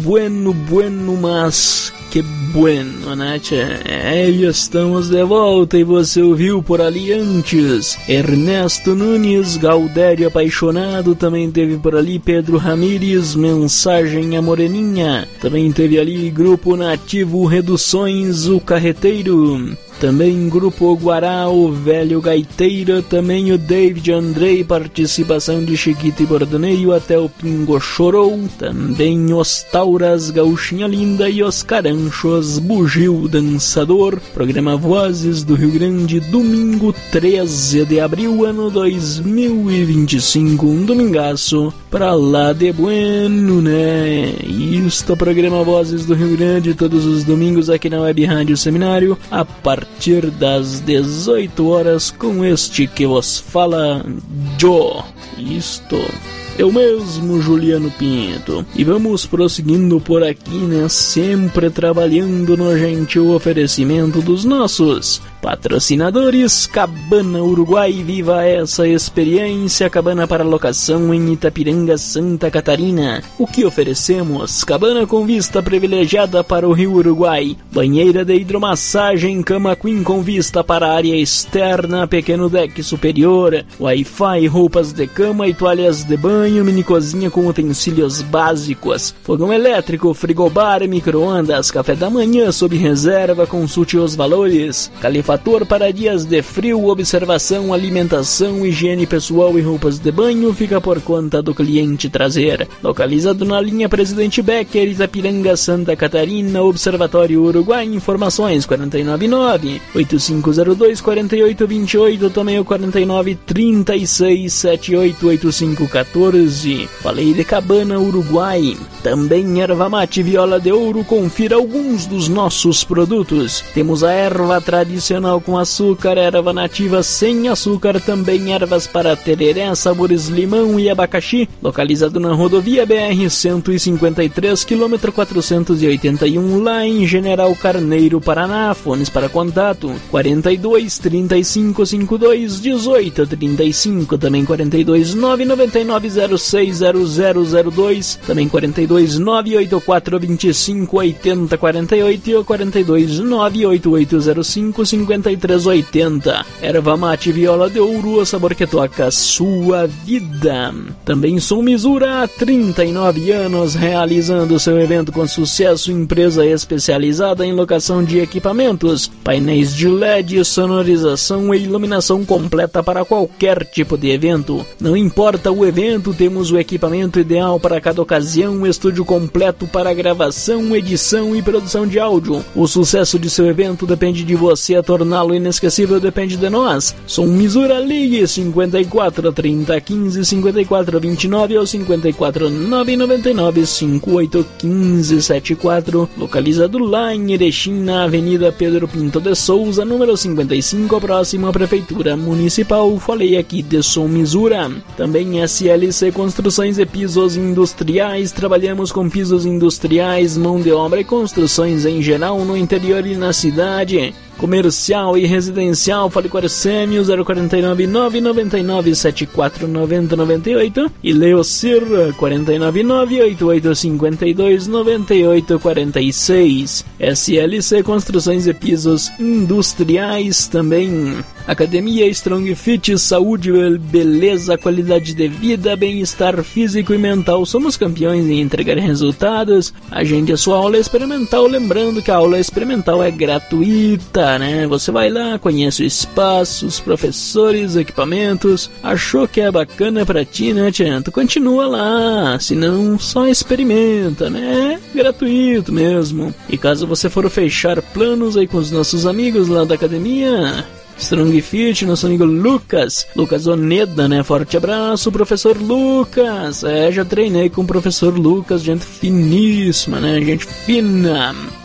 Speaker 4: bueno, bueno, mas que bueno, né, tchê? É, e estamos de volta e você ouviu por ali antes Ernesto Nunes, Gaudério Apaixonado, também teve por ali Pedro Ramírez, Mensagem a Moreninha, também teve ali Grupo Nativo Reduções, o Carreteiro, também Grupo Guará, o Velho Gaiteiro, também o David Andrei, participação de Chiquito e Bordoneio, até o Pingo Chorou, também os Tauras, Gauchinha Linda e os Caranchos, Bugio Dançador, programa Vozes do Rio Grande, domingo treze de abril, ano dois mil e vinte e cinco, um domingaço pra lá de bueno, né? Isto, programa Vozes do Rio Grande, todos os domingos aqui na Web Rádio Seminário, a partir A partir das dezoito horas, com este que vos fala, Joe. Isto, eu mesmo, Juliano Pinto. E vamos prosseguindo por aqui, né? Sempre trabalhando no gentil oferecimento dos nossos patrocinadores. Cabana Uruguai, viva essa experiência. Cabana para locação em Itapiranga, Santa Catarina. O que oferecemos? Cabana com vista privilegiada para o Rio Uruguai, banheira de hidromassagem, cama queen com vista para a área externa, pequeno deck superior, Wi-Fi, roupas de cama e toalhas de banho, mini cozinha com utensílios básicos, fogão elétrico, frigobar, micro-ondas, café da manhã sob reserva, consulte os valores. Califator para dias de frio, observação, alimentação, higiene pessoal e roupas de banho, fica por conta do cliente trazer. Localizado na linha Presidente Becker, Itapiranga, Santa Catarina, Observatório Uruguai. Informações quatro nove nove, oito cinco zero dois, quatro oito dois oito, também o quatro nove trinta e seis, setenta e oito, oitenta e cinco, quatorze. Falei de Cabana Uruguai. Também erva mate Viola de Ouro, confira alguns dos nossos produtos. Temos a erva tradicional com açúcar, erva nativa sem açúcar, também ervas para tereré, sabores limão e abacaxi. Localizado na rodovia B R cento e cinquenta e três, quilômetro quatrocentos e oitenta e um, lá em General Carneiro, Paraná. Fones para contato quarenta e dois, trinta e cinco, cinquenta e dois, dezoito, trinta e cinco, também quarenta e dois, nove nove nove zero seis zero zero zero dois, também quarenta e dois, nove oito quatro, vinte e cinco, oitenta, quarenta e oito e o quarenta e dois, nove oito oito zero cinco, cinquenta e três, oitenta. Erva mate Viola de Ouro, o sabor que toca a sua vida. Também Som Misura, há trinta e nove anos, realizando seu evento com sucesso, empresa especializada em locação de equipamentos, painéis de L E D, sonorização e iluminação completa para qualquer tipo de evento. Não importa o evento, temos o equipamento ideal para cada ocasião, um estúdio completo para gravação, edição e produção de áudio. O sucesso de seu evento depende de você, a torná-lo inesquecível depende de nós. Som Misura, ligue cinquenta e quatro, trinta, quinze, cinquenta e quatro, vinte e nove ou cinquenta e quatro, nove nove nove, cinquenta e oito, quinze, setenta e quatro, localizado lá em Erechim, na Avenida Pedro Pinto de Souza, número cinquenta e cinco, próximo à Prefeitura Municipal. Falei aqui de Som Misura. Também S L C Construções e Pisos Industriais, trabalhamos com pisos industriais, mão de obra e construções em geral no interior e na cidade. Comercial e residencial, fale com Arcêmio, zero quatro nove, nove nove nove, sete quatro nove zero nove oito e Leocir, quatro nove nove, oito oito cinco dois, nove oito quatro seis. S L C Construções e Pisos Industriais. Também Academia Strong Fit, saúde, beleza, qualidade de vida, bem-estar físico e mental. Somos campeões em entregar resultados. Agende a sua aula experimental, lembrando que a aula experimental é gratuita, né? Você vai lá, conhece o espaço, os professores, equipamentos, achou que é bacana pra ti, né, tia? Tu continua lá, senão só experimenta, né? É gratuito mesmo. E caso você for fechar planos aí com os nossos amigos lá da academia Strong Fit, nosso amigo Lucas, Lucas Oneda, né? Forte abraço, professor Lucas. É, já treinei com o professor Lucas, gente finíssima, né? Gente fina.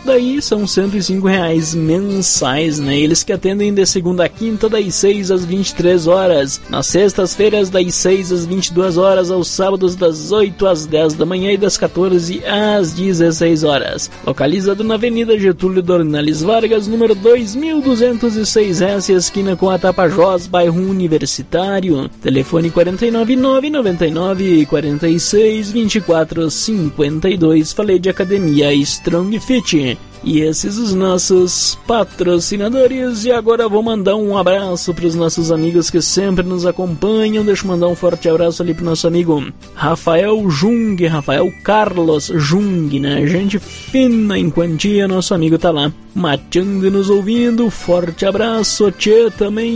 Speaker 4: daí são cento e cinco reais mensais, né? Eles que atendem de segunda a quinta, das seis às vinte e três horas, nas sextas-feiras, das seis às vinte e duas horas, aos sábados, das oito às dez da manhã e das quatorze às dezesseis horas. Localizado na Avenida Getúlio Dornelles Vargas, número dois mil duzentos e seis S, esquina com a Tapajós, bairro Universitário. Telefone quatro nove nove, nove nove, quatro seis, vinte e quatro cinquenta e dois. Falei de Academia Strong Fit. E esses os nossos patrocinadores. E agora vou mandar um abraço para os nossos amigos que sempre nos acompanham. Deixa eu mandar um forte abraço ali pro nosso amigo Rafael Jung, Rafael Carlos Jung, né? Gente fina em quantia, nosso amigo tá lá mateando e nos ouvindo. Forte abraço, tchê, também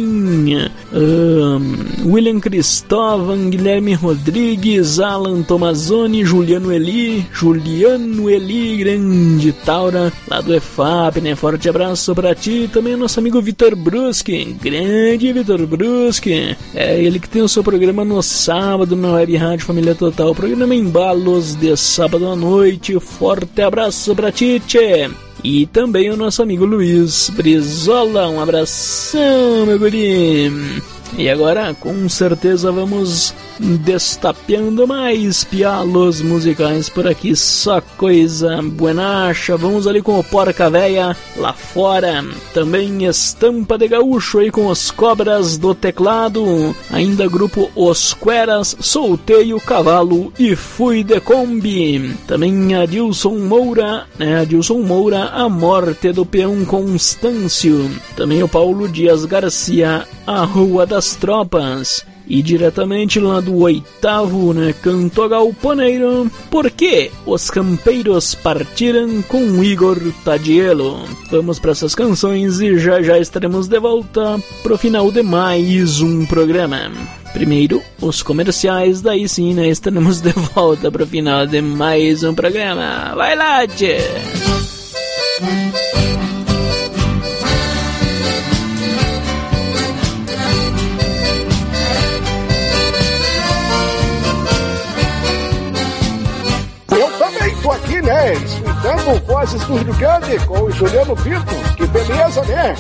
Speaker 4: um, William Cristóvão, Guilherme Rodrigues, Alan Tomazoni, Juliano Eli, Juliano Eli, grande Taura, lá do E F A P, né? Forte abraço pra ti. Também o nosso amigo Vitor Bruschi, grande Vitor Bruschi, é ele que tem o seu programa no sábado na Web Rádio Família Total, programa Embalos de sábado à noite. Forte abraço pra ti, tchê. E também o nosso amigo Luiz Brizola, um abração, meu guri. E agora, com certeza, vamos destapeando mais pialos musicais por aqui, só coisa buenacha. Vamos ali com o Porca Véia lá fora, também Estampa de Gaúcho aí com os Cobras do Teclado, ainda grupo Os Cueras, Soltei o Cavalo e Fui de Kombi, também Adilson Moura, né, Adilson Moura, A Morte do Peão Constâncio, também o Paulo Dias Garcia, A Rua das Tropas. E diretamente lá do oitavo, né, Canto Galponeiro, Por que os Campeiros Partiram, com Igor Tadielo. Vamos para essas canções e já já estaremos de volta pro final de mais um programa. Primeiro, os comerciais, daí sim, né, estaremos de volta pro final de mais um programa. Vai lá, tchê!
Speaker 2: Tô aqui, né, escutando Vozes do Rio Grande com o Juliano Pinto. Que beleza, né?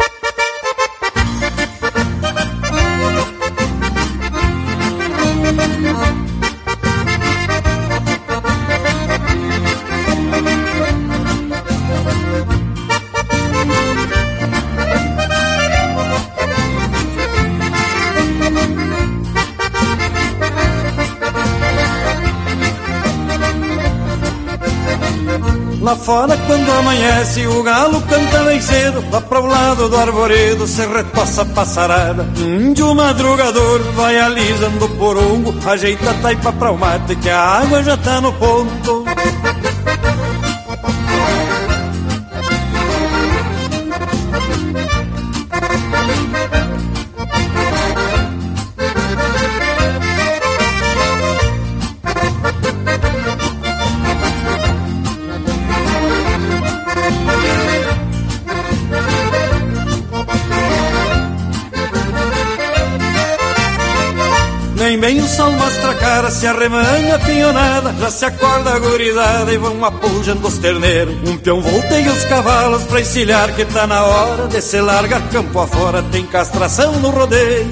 Speaker 6: Lá fora quando amanhece o galo canta bem cedo, lá para o lado do arvoredo se retoça a passarada. Índio madrugador vai alisando o porongo, ajeita a taipa para o mate que a água já tá no ponto. Nem bem o sol mostra a cara, se arremanha a pinhonada, já se acorda a gurizada e vão apujando os terneiros. Um peão volteia os cavalos pra encilhar que tá na hora de se largar campo afora, tem castração no rodeio.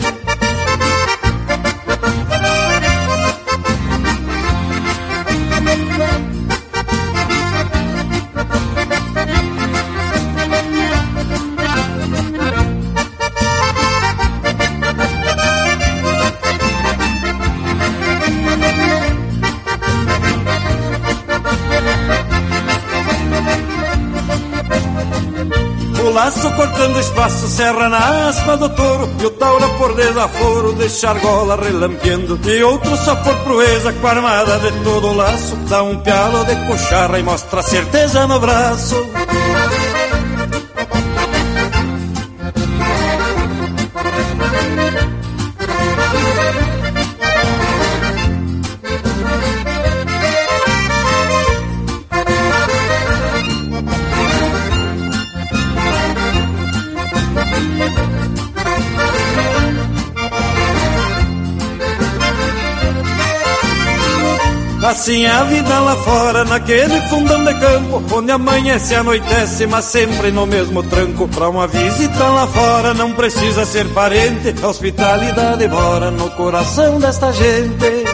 Speaker 6: Laço cortando espaço, serra na aspa do touro, e o taura por desaforo deixa a argola relampeando, e outro só por proeza com a armada de todo o laço, dá um pialo de cocharra e mostra a certeza no braço.
Speaker 21: assim é a vida lá fora, naquele fundão de campo, onde amanhece e anoitece, mas sempre no mesmo tranco. Pra uma visita lá fora não precisa ser parente, a hospitalidade mora no coração desta gente.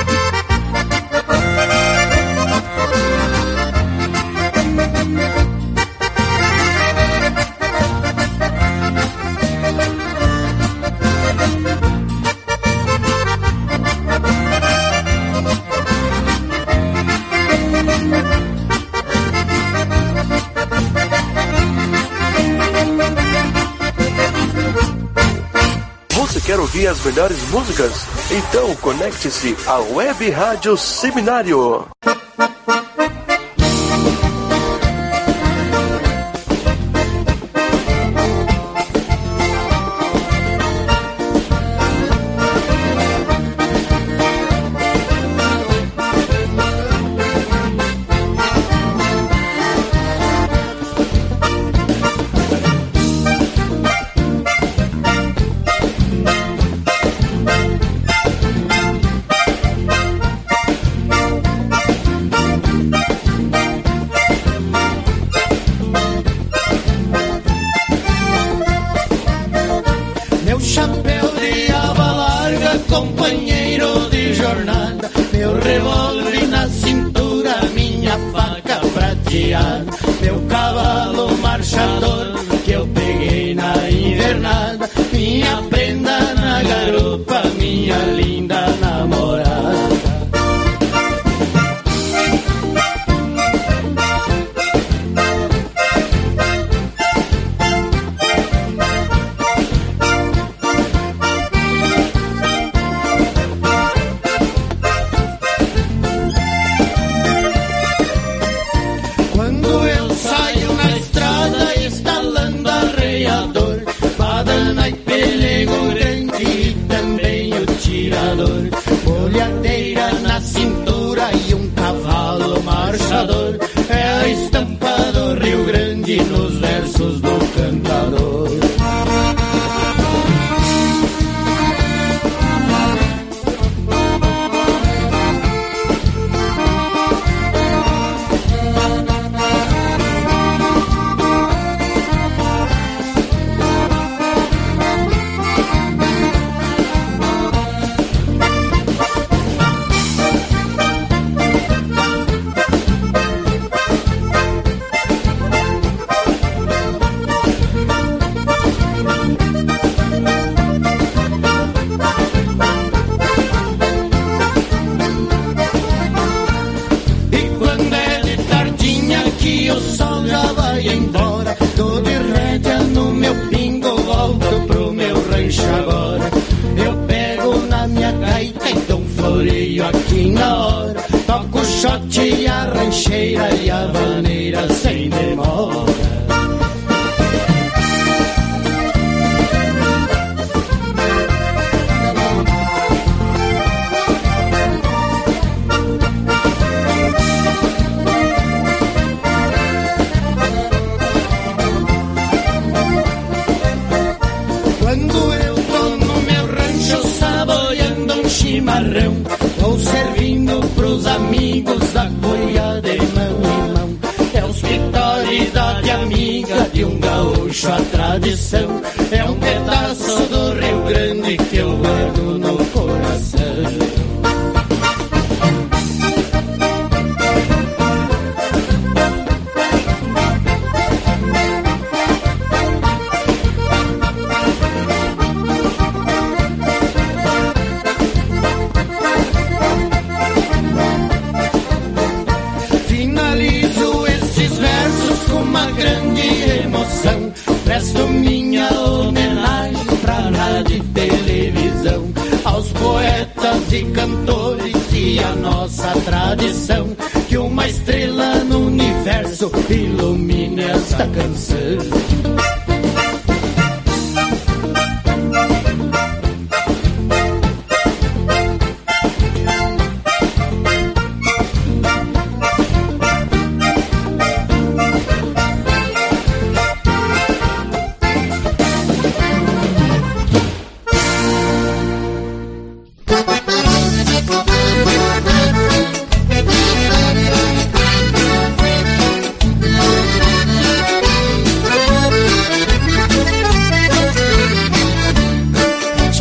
Speaker 22: Quer ouvir as melhores músicas? Então conecte-se à Web Rádio Seminário.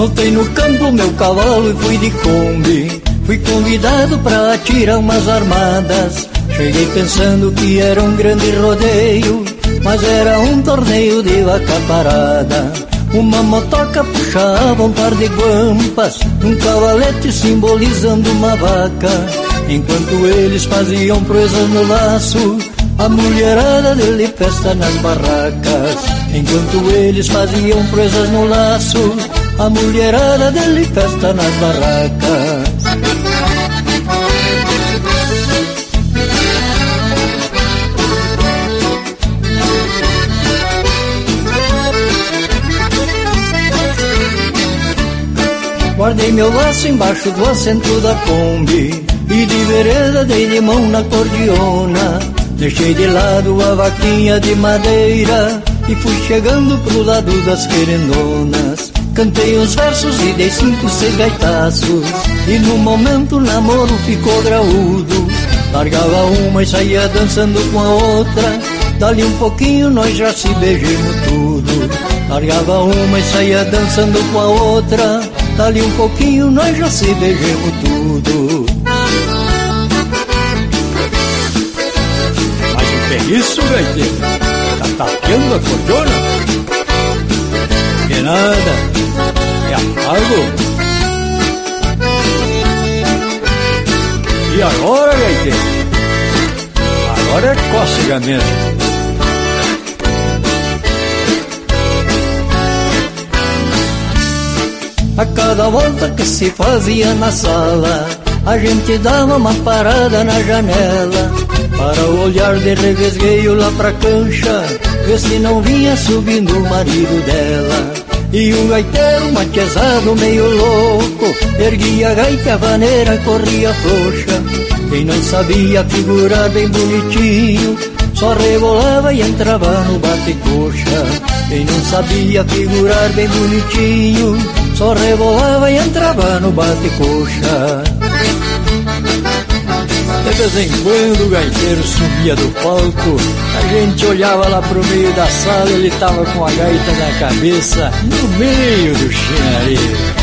Speaker 3: Soltei no campo meu cavalo e fui de Kombi. Fui convidado pra atirar umas armadas. Cheguei pensando que era um grande rodeio, mas era um torneio de vaca parada. Uma motoca puxava um par de guampas, um cavalete simbolizando uma vaca. Enquanto eles faziam proezas no laço, a mulherada dele festa nas barracas. Enquanto eles faziam proezas no laço, a mulherada dele festa nas barracas. Guardei meu laço embaixo do assento da Kombi e de vereda dei de mão na cordiona. Deixei de lado a vaquinha de madeira e fui chegando pro lado das querendonas. Cantei uns versos e dei cinco, seis gaitaços, e no momento o namoro ficou graúdo. Largava uma e saía dançando com a outra, dali um pouquinho nós já se beijamos tudo. Largava uma e saía dançando com a outra, dali um pouquinho nós já se beijamos tudo.
Speaker 18: Mas o que é isso, gaiteiro? Tá tapeando a cordona? Que nada, é apago. E agora, gaiteiro? Agora é cócega mesmo.
Speaker 3: A cada volta que se fazia na sala, a gente dava uma parada na janela para olhar de revesgueio lá pra cancha, ver se não vinha subindo o marido dela. E o gaiteiro matiezado meio louco erguia a gaita, a vaneira corria frouxa. Quem não sabia figurar bem bonitinho só rebolava e entrava no bate-coxa. Quem não sabia figurar bem bonitinho só rebolava e entrava no bate-coxa.
Speaker 18: De vez em quando o gaiteiro subia do palco, a gente olhava lá pro meio da sala, ele tava com a gaita na cabeça, no meio do chinareiro.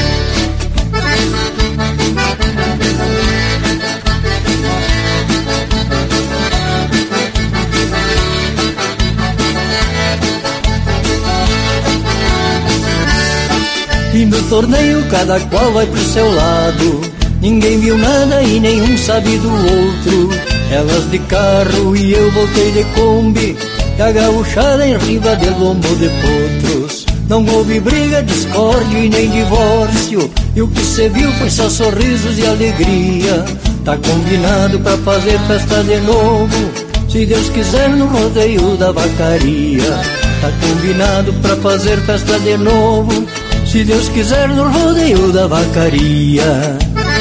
Speaker 3: E no torneio cada qual vai pro seu lado, ninguém viu nada e nenhum sabe do outro. Elas de carro e eu voltei de Kombi, e a gauchada em riba de lombo de potros. Não houve briga, discórdia e nem divórcio, e o que se viu foi só sorrisos e alegria. Tá combinado pra fazer festa de novo, se Deus quiser, no rodeio da vacaria. Tá combinado pra fazer festa de novo, se Deus quiser, no rodeio da vacaria.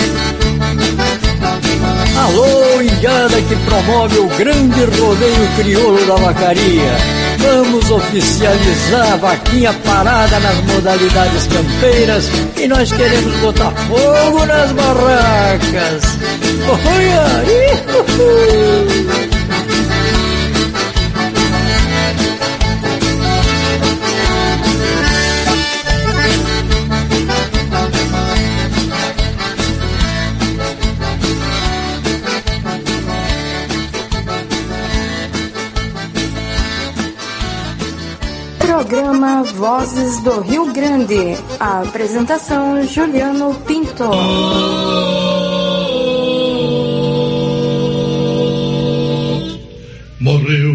Speaker 18: Alô, indiada que promove o grande rodeio crioulo da vacaria. Vamos oficializar a vaquinha parada nas modalidades campeiras e nós queremos botar fogo nas barracas. Olha! Ihuhu.
Speaker 7: Programa Vozes do Rio Grande. A apresentação Juliano Pinto.
Speaker 5: Morreu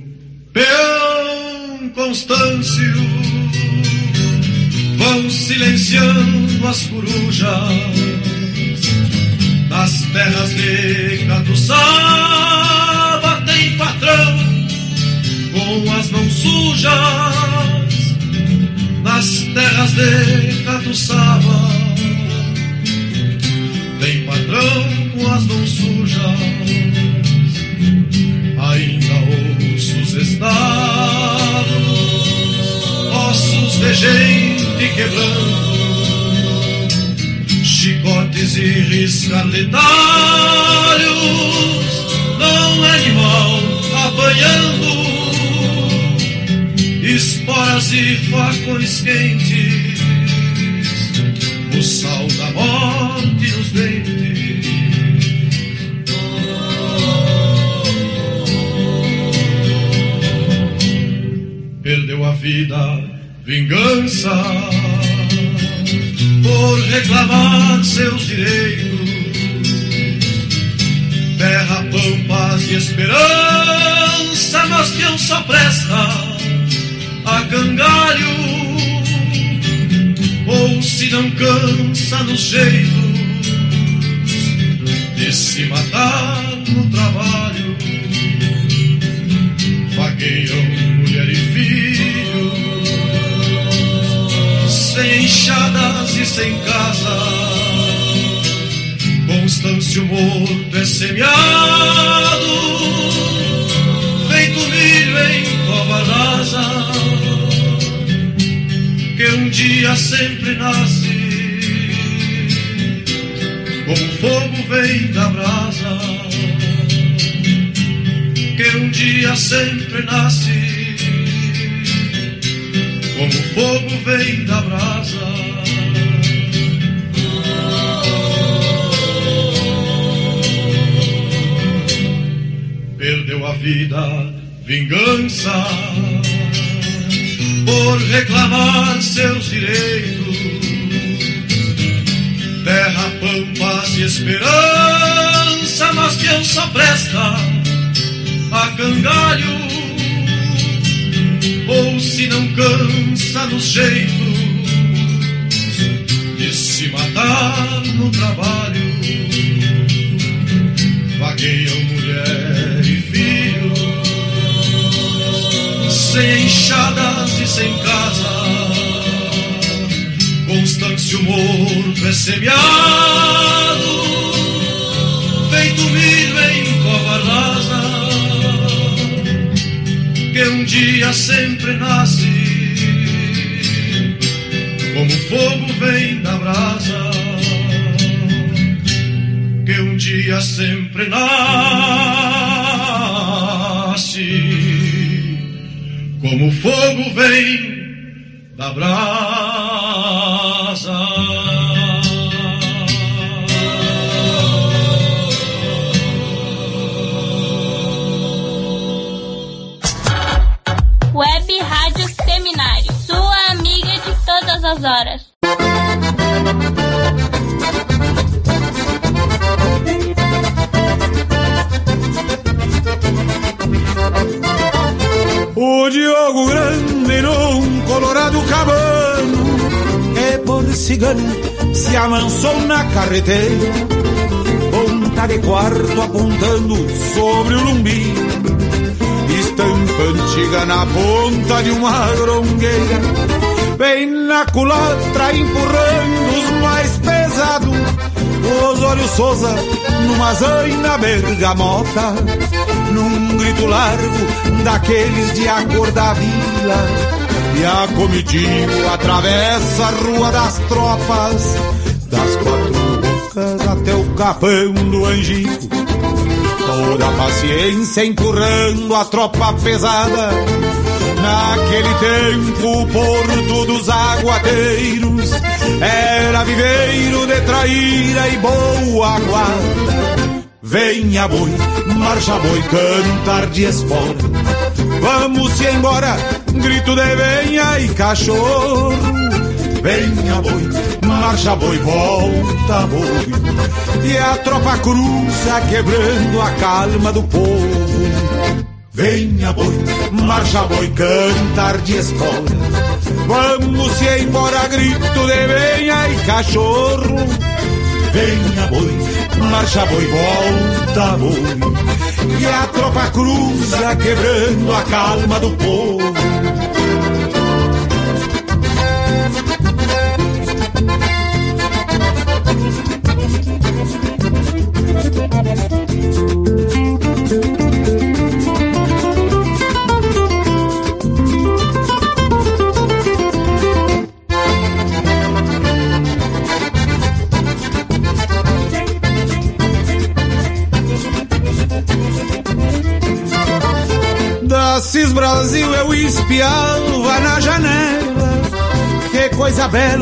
Speaker 5: peão Constâncio, vão silenciando as corujas nas terras de Catuçaba. Tem patrão com as mãos sujas nas terras de Catuçaba. Tem patrão com as mãos sujas, ainda ossos estados, ossos de gente quebrando, chicotes e riscaletários, não é animal apanhando esporas e facões quentes, o sal da morte nos dentes. Perdeu a vida, vingança, por reclamar seus direitos. Terra, pampas e esperança, mas que eu só presta a cangalho. Ou se não cansa nos jeitos de se matar no trabalho. Vagueiam mulher e filho, sem enxadas e sem casa. Constâncio morto é semeado, feito milho em cova rasa, que um dia sempre nasce, como fogo vem da brasa, que um dia sempre nasce, como fogo vem da brasa. Perdeu a vida, vingança, por reclamar seus direitos. Terra, pampas e esperança, mas que eu só presta a cangalho. Ou se não cansa nos jeitos de se matar no trabalho. Vagueiam mulher e filho, sem enxadas e sem casa. Constâncio morto é semeado, feito milho em cova rasa, que um dia sempre nasce, como fogo vem da brasa, que um dia sempre nasce, como fogo vem da brasa.
Speaker 10: Web Rádio Seminário, sua amiga de todas as horas.
Speaker 21: O Diogo Grande num colorado cabano, é por cigano, se amansou na carreteira, ponta de quarto apontando sobre o lumbi, estampa antiga na ponta de uma grongueira, bem na culatra empurrando os mais pesados, os olhos Souza numa zaina bergamota, num grito largo daqueles de acordar a vila, e a comitiva atravessa a rua das tropas, das quatro bocas até o capão do Angico, toda a paciência empurrando a tropa pesada. Naquele tempo o porto dos aguadeiros era viveiro de traíra e boa guarda. Venha boi, marcha boi, cantar de espora, vamos-se embora, grito de venha e cachorro. Venha boi, marcha boi, volta boi, e a tropa cruza quebrando a calma do povo. Venha boi, marcha boi, cantar de espora, vamos-se embora, grito de venha e cachorro. Venha boi, marcha boi, volta boi, e a tropa cruza quebrando a calma do povo. Assis Brasil eu espiava na janela, que coisa bela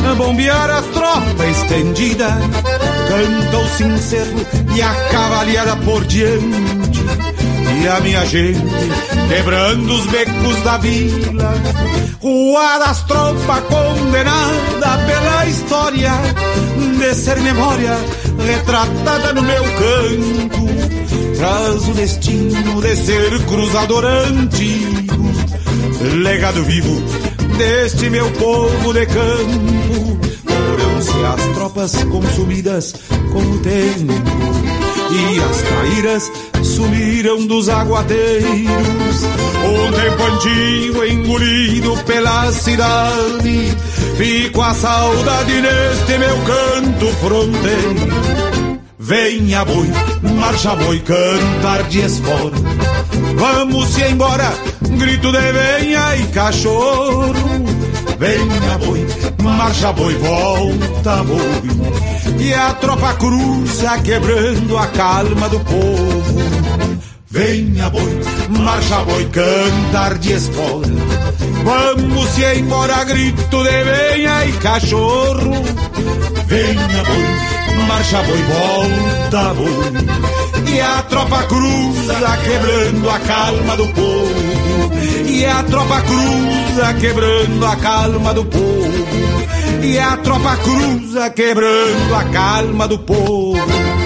Speaker 21: bombear a tropa estendida, canta o sincero e a cavalhada por diante, e a minha gente quebrando os becos da vila, rua das tropas condenada pela história de ser memória retratada no meu canto, traz o destino de ser cruzador antigo, legado vivo deste meu povo de campo. Foram-se as tropas consumidas com o tempo, e as traíras sumiram dos aguadeiros. Um tempo antigo engolido pela cidade, fico a saudade neste meu canto fronteiro. Venha boi, marcha boi, cantar de espora, vamos-se embora, grito de venha e cachorro. Venha boi, marcha boi, volta boi, e a tropa cruza quebrando a calma do povo. Venha boi, marcha boi, cantar de espora, vamos-se embora, grito de venha e cachorro. Venha boi, marcha boi, volta boi, e a tropa cruza quebrando a calma do povo. E a tropa cruza quebrando a calma do povo. E a tropa cruza quebrando a calma do povo.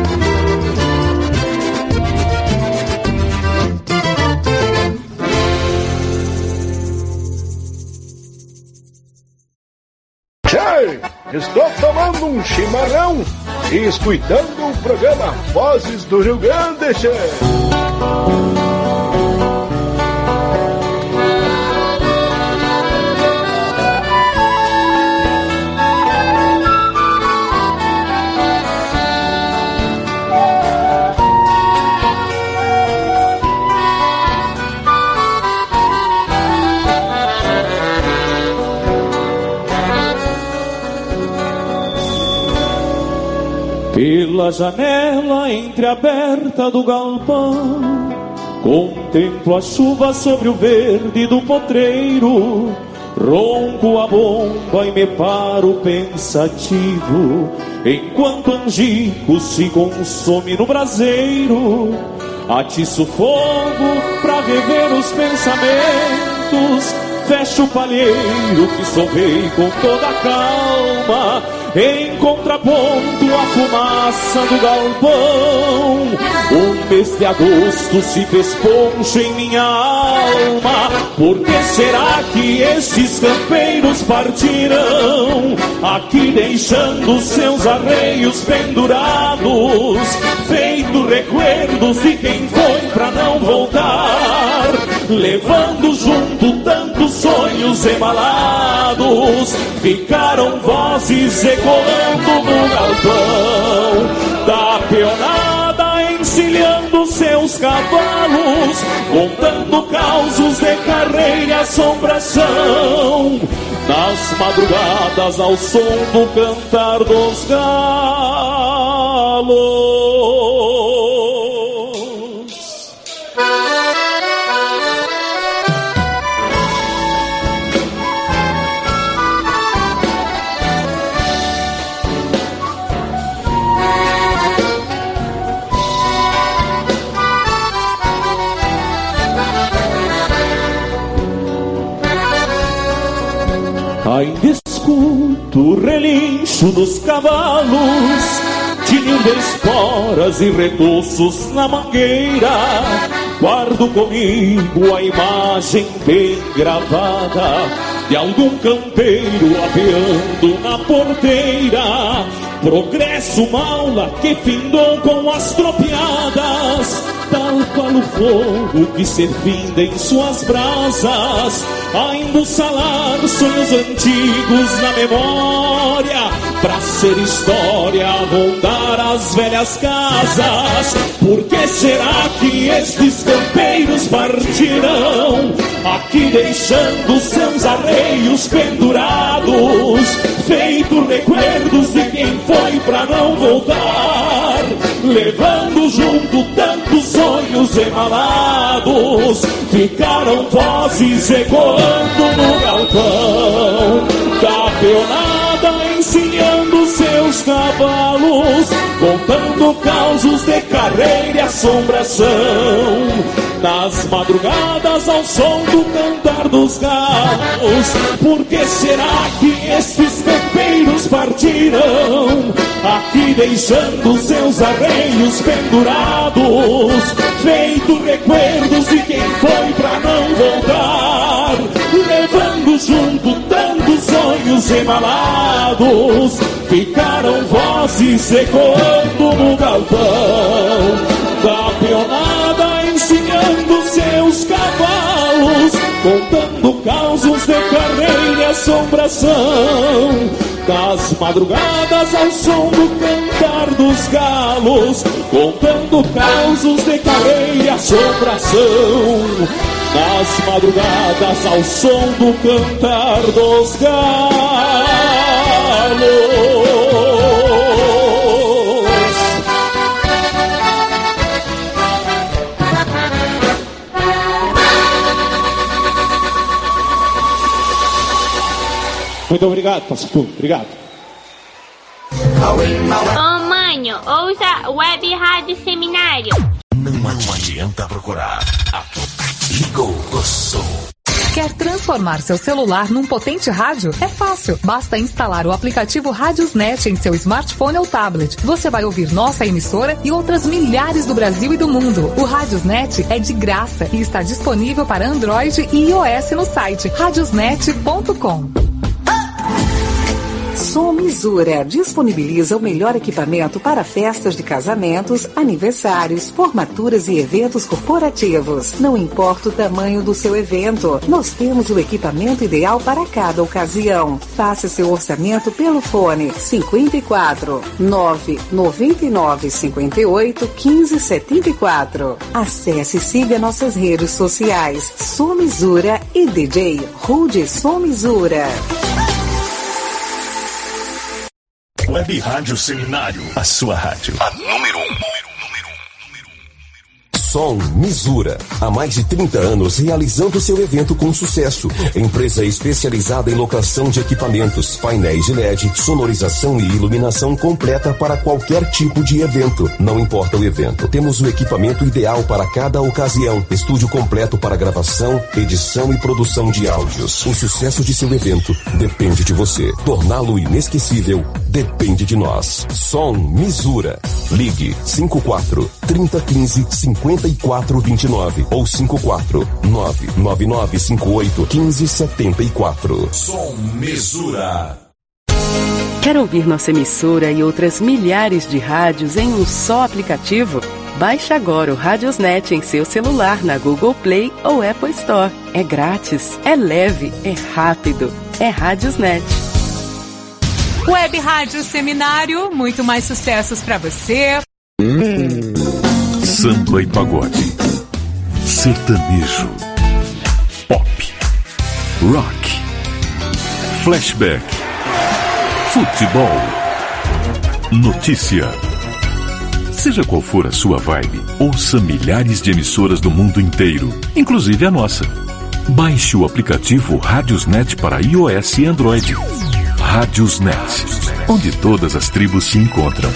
Speaker 2: Tchê, estou tomando um chimarrão e escutando o programa Vozes do Rio Grande, tchê.
Speaker 11: Pela janela entreaberta do galpão, contemplo a chuva sobre o verde do potreiro. Ronco a bomba e me paro pensativo, enquanto Angico se consome no braseiro. Atiço fogo pra rever os pensamentos, fecho o palheiro que sovei com toda a calma. Em contraponto a fumaça do galpão, o mês de agosto se fez poncho em minha alma. Por que será que estes campeiros partirão, aqui deixando seus arreios pendurados, feito recuerdos de quem foi pra não voltar, levando junto tantos sonhos embalados? Ficaram vozes ecoando no galpão da peonada, encilhando seus cavalos, contando causos de carreira e assombração, nas madrugadas ao som do cantar dos galos. Ainda escuto o relincho dos cavalos, tinindo esporas e retoços na mangueira. Guardo comigo a imagem bem gravada de algum campeiro apeando na porteira. Progresso maula que findou com as tropiadas, tal qual o fogo que se finda em suas brasas, a embussalar sonhos antigos na memória, pra ser história, rondar as velhas casas. Por que será que estes campeiros partirão, aqui deixando seus arreios pendurados, feito recuerdos de quem foi pra não voltar, levando junto tantos sonhos embalados? Ficaram vozes ecoando no galpão da peonada, dos cavalos, contando causos de carreira e assombração. Nas madrugadas ao som do cantar dos galos, por que será que estes campeiros partiram? Aqui deixando seus arreios pendurados, feito recuerdos de quem foi pra não voltar, levando junto tantos sonhos emalados. Ficaram vozes ecoando no galpão da peonada, ensinando seus cavalos, contando causos de carreira e assombração. Das madrugadas ao som do cantar dos galos, contando causos de carreira e assombração. Nas madrugadas ao som do cantar dos galos.
Speaker 9: Muito obrigado, pastor. Obrigado.
Speaker 10: Ô, manho, ouça Web Rádio Seminário.
Speaker 14: Não adianta procurar. Ligou, gostou.
Speaker 1: Quer transformar seu celular num potente rádio? É fácil. Basta instalar o aplicativo Radiosnet em seu smartphone ou tablet. Você vai ouvir nossa emissora e outras milhares do Brasil e do mundo. O Radiosnet é de graça e está disponível para Android e iOS no site radiosnet ponto com.
Speaker 15: Som Misura disponibiliza o melhor equipamento para festas de casamentos, aniversários, formaturas e eventos corporativos. Não importa o tamanho do seu evento, nós temos o equipamento ideal para cada ocasião. Faça seu orçamento pelo fone cinco quatro nove nove nove cinco oito um cinco sete quatro. Acesse e siga nossas redes sociais Som Misura e D J Rude Som Misura.
Speaker 14: Web Rádio Seminário, a sua rádio. A número um.
Speaker 23: Som Misura, há mais de trinta anos realizando seu evento com sucesso. Empresa especializada em locação de equipamentos, painéis de L E D, sonorização e iluminação completa para qualquer tipo de evento. Não importa o evento, temos o equipamento ideal para cada ocasião. Estúdio completo para gravação, edição e produção de áudios. O sucesso de seu evento depende de você. Torná-lo inesquecível depende de nós. Som Misura. Ligue cinco quatro três zero um cinco cinco quatro dois nove ou cinco quatro nove nove nove cinco oito um cinco sete quatro.
Speaker 14: Som Misura.
Speaker 24: Quer ouvir nossa emissora e outras milhares de rádios em um só aplicativo? Baixe agora o Radiosnet em seu celular na Google Play ou Apple Store. É grátis, é leve, é rápido. É Radiosnet.
Speaker 1: Web Rádio Seminário, muito mais sucessos pra você.
Speaker 14: Hum. Samba e pagode, sertanejo, pop, rock, flashback, futebol, notícia. Seja qual for a sua vibe, ouça milhares de emissoras do mundo inteiro, inclusive a nossa. Baixe o aplicativo Radiosnet para iOS e Android. Radiosnet, onde todas as tribos se encontram.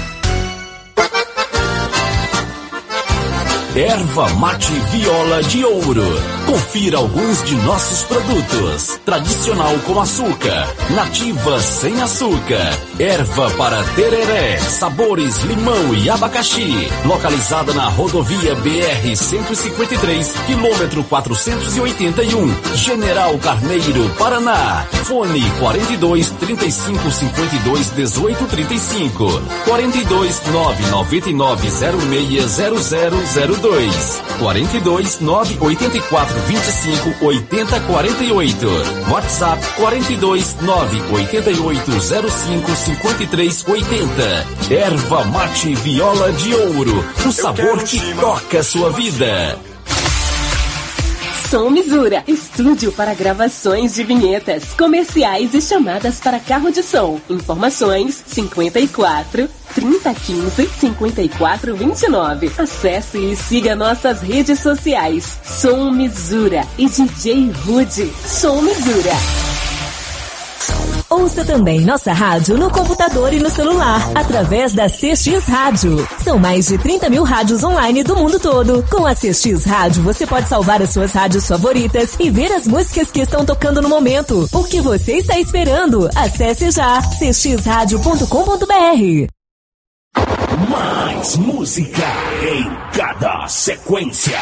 Speaker 14: Erva Mate Viola de Ouro. Confira alguns de nossos produtos. Tradicional com açúcar, nativa sem açúcar. Erva para tereré, sabores limão e abacaxi. Localizada na rodovia B R cento e cinquenta e três, quilômetro quatrocentos e oitenta e um, General Carneiro, Paraná. Fone quarenta e dois, trinta e cinco, cinquenta e dois, dezoito, trinta e cinco. quarenta e dois, nove nove nove, zero seis zero zero zero dois. quarenta e dois, nove oito quatro, vinte e cinco, oitenta, quarenta e oito. WhatsApp quarenta e dois, nove oito oito, zero cinco, cinquenta e três, oitenta. Erva Mate Viola de Ouro, o sabor que toca a sua vida.
Speaker 24: Som Misura, estúdio para gravações de vinhetas, comerciais e chamadas para carro de som. Informações cinquenta e quatro, trinta, quinze, cinquenta e quatro, vinte e nove. Acesse e siga nossas redes sociais. Som Misura e D J Rude. Som Misura.
Speaker 8: Ouça também nossa rádio no computador e no celular, através da C X Rádio. São mais de trinta mil rádios online do mundo todo. Com a C X Rádio, você pode salvar as suas rádios favoritas e ver as músicas que estão tocando no momento. O que você está esperando? Acesse já c x rádio ponto com ponto b r.
Speaker 14: Mais música em cada sequência.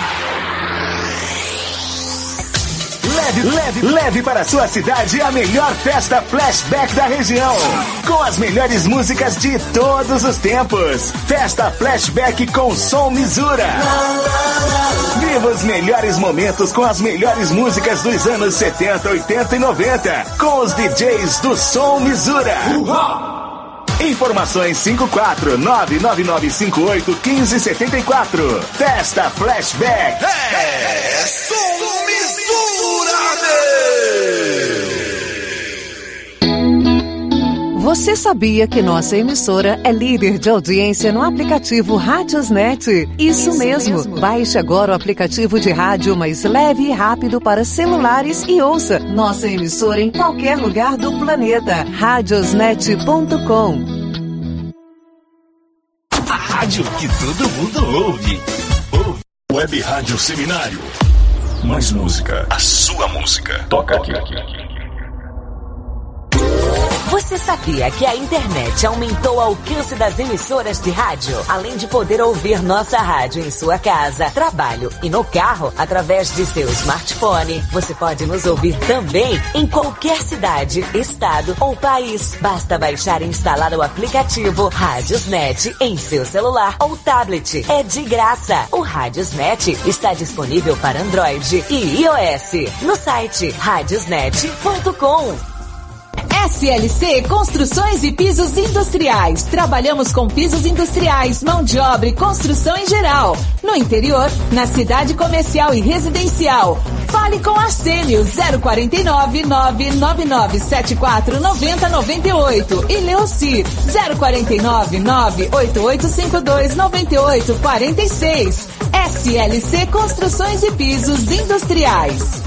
Speaker 14: Leve, leve, leve para sua cidade a melhor festa flashback da região. Com as melhores músicas de todos os tempos. Festa flashback com Som Misura. Viva os melhores momentos com as melhores músicas dos anos setenta, oitenta e noventa. Com os D Js do Som Misura. Informações cinco quatro nove nove nove cinco oito um cinco sete quatro. Festa Flashback.
Speaker 13: É Som Misura.
Speaker 15: Você sabia que nossa emissora é líder de audiência no aplicativo Radiosnet? Isso, Isso mesmo. mesmo. Baixe agora o aplicativo de rádio mais leve e rápido para celulares e ouça nossa emissora em qualquer lugar do planeta. radiosnet ponto com.
Speaker 14: A rádio que todo mundo ouve. ouve. Web Rádio Seminário. Mais música. A sua música. Toca aqui. aqui, aqui.
Speaker 8: Você sabia que a internet aumentou o alcance das emissoras de rádio? Além de poder ouvir nossa rádio em sua casa, trabalho e no carro, através de seu smartphone, você pode nos ouvir também em qualquer cidade, estado ou país. Basta baixar e instalar o aplicativo Radiosnet em seu celular ou tablet. É de graça. O Radiosnet está disponível para Android e iOS no site radiosnet ponto com.
Speaker 16: S L C Construções e Pisos Industriais. Trabalhamos com pisos industriais, mão de obra e construção em geral. No interior, na cidade comercial e residencial. Fale com Arsênio zero quatro nove nove nove nove sete quatro nove zero nove oito e Leoci zero quatro nove nove oito oito cinco dois nove oito quatro seis. S L C Construções e Pisos Industriais.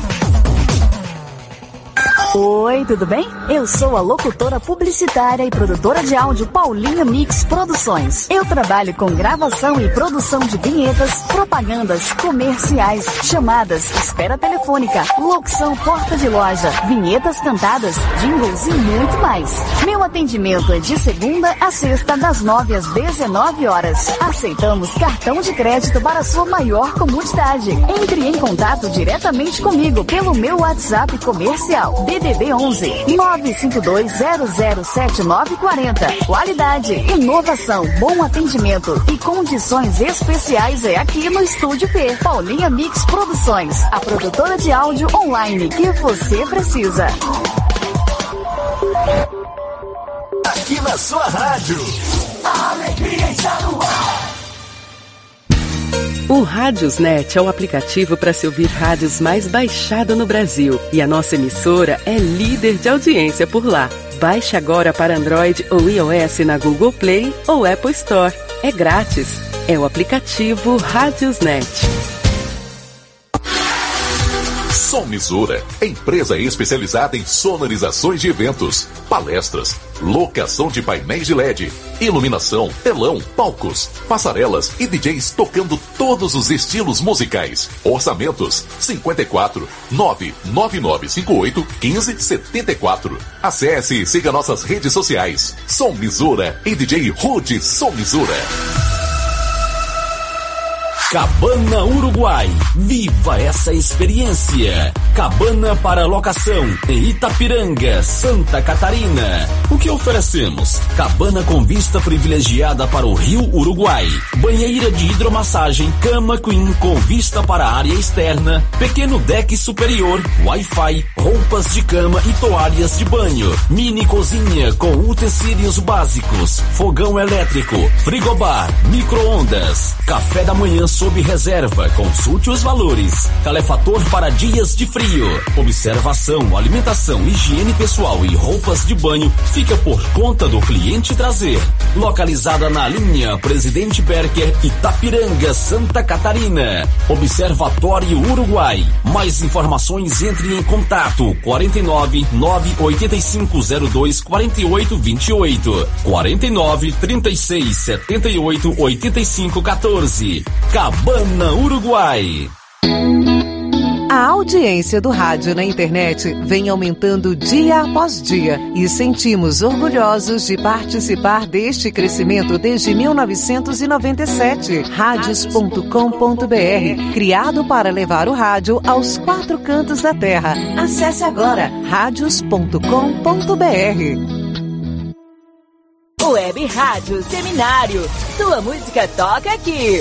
Speaker 17: Oi, tudo bem? Eu sou a locutora publicitária e produtora de áudio Paulinha Mix Produções. Eu trabalho com gravação e produção de vinhetas, propagandas, comerciais, chamadas, espera telefônica, locução porta de loja, vinhetas cantadas, jingles e muito mais. Meu atendimento é de segunda a sexta, das nove às dezenove horas. Aceitamos cartão de crédito para sua maior comodidade. Entre em contato diretamente comigo pelo meu WhatsApp comercial. D D D onze nove cinco dois zero zero sete nove quatro zero. Qualidade, inovação, bom atendimento e condições especiais é aqui no Estúdio P. Paulinha Mix Produções, a produtora de áudio online que você precisa.
Speaker 14: Aqui na sua rádio. A alegria está no ar.
Speaker 24: O Radiosnet é o aplicativo para se ouvir rádios mais baixado no Brasil. E a nossa emissora é líder de audiência por lá. Baixe agora para Android ou iOS na Google Play ou Apple Store. É grátis. É o aplicativo Radiosnet.
Speaker 14: Som Misura, empresa especializada em sonorizações de eventos, palestras, locação de painéis de L E D, iluminação, telão, palcos, passarelas e D Js tocando todos os estilos musicais. Orçamentos cinco quatro nove nove nove cinco oito um cinco sete quatro. Acesse e siga nossas redes sociais. Som Misura e D J Rude Som Misura. Cabana Uruguai. Viva essa experiência. Cabana para locação em Itapiranga, Santa Catarina. O que oferecemos? Cabana com vista privilegiada para o Rio Uruguai. Banheira de hidromassagem, cama queen com vista para a área externa. Pequeno deck superior, Wi-Fi, roupas de cama e toalhas de banho. Mini cozinha com utensílios básicos. Fogão elétrico, frigobar, micro-ondas. Café da manhã sob sob reserva. Consulte os valores. Calefator para dias de frio. Observação, alimentação, higiene pessoal e roupas de banho fica por conta do cliente trazer. Localizada na linha Presidente Berker, Itapiranga, Santa Catarina. Observatório Uruguai. Mais informações, entre em contato quarenta e nove, nove oito cinco zero dois, quatro oito dois oito, quarenta e nove, trinta e seis, setenta e oito, oitenta e cinco, quatorze. Cabana, Uruguai.
Speaker 4: A audiência do rádio na internet vem aumentando dia após dia e sentimos orgulhosos de participar deste crescimento desde mil novecentos e noventa e sete. Rádios ponto com ponto b r, criado para levar o rádio aos quatro cantos da terra. Acesse agora rádios ponto com ponto b r.
Speaker 16: Web Rádio Seminário. Sua música toca aqui.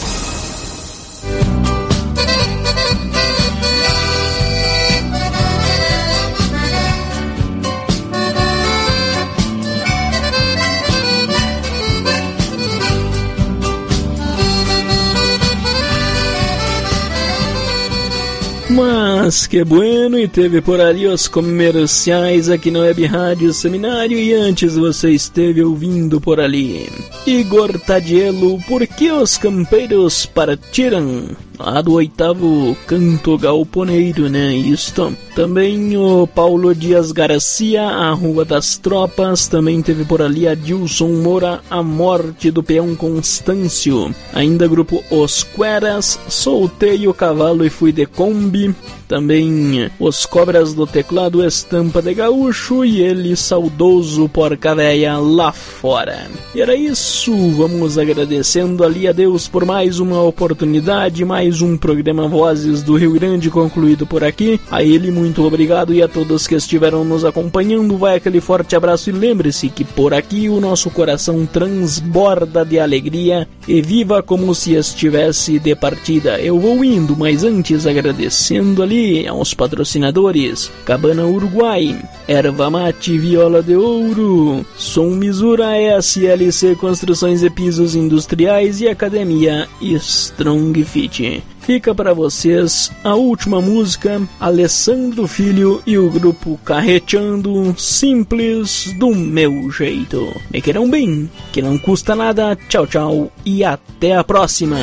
Speaker 12: Mas que bueno, e teve por ali os comerciais aqui na Web Rádio Seminário, e antes você esteve ouvindo por ali Igor Tadiello, Por que os campeiros partiram? Lá do oitavo Canto Galponeiro, né? Isto. Também o Paulo Dias Garcia, A Rua das Tropas. Também teve por ali a Dilson Moura, A Morte do Peão Constâncio. Ainda grupo Os Queras, Soltei o Cavalo e Fui de Kombi. Também Os Cobras do Teclado, Estampa de Gaúcho, e ele, Saudoso Porca Véia, Lá Fora. E era isso, vamos agradecendo ali a Deus por mais uma oportunidade, mais um programa Vozes do Rio Grande concluído por aqui. A ele muito obrigado, e a todos que estiveram nos acompanhando vai aquele forte abraço, e lembre-se que por aqui o nosso coração transborda de alegria e viva como se estivesse de partida. Eu vou indo, mas antes agradecendo ali aos patrocinadores: Cabana Uruguai, Erva Mate Viola de Ouro, Som Misura, S L C Construções e Pisos Industriais e Academia Strong Fit. Fica para vocês a última música, Alessandro Filho e o grupo Carreteando, Simples do Meu Jeito. Me queiram bem, que não custa nada. Tchau, tchau e até a próxima.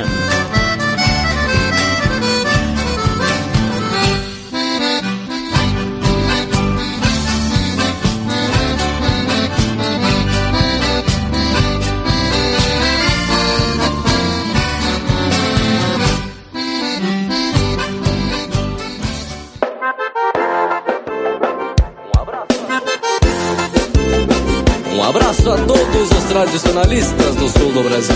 Speaker 19: Um abraço a todos os tradicionalistas do sul do Brasil.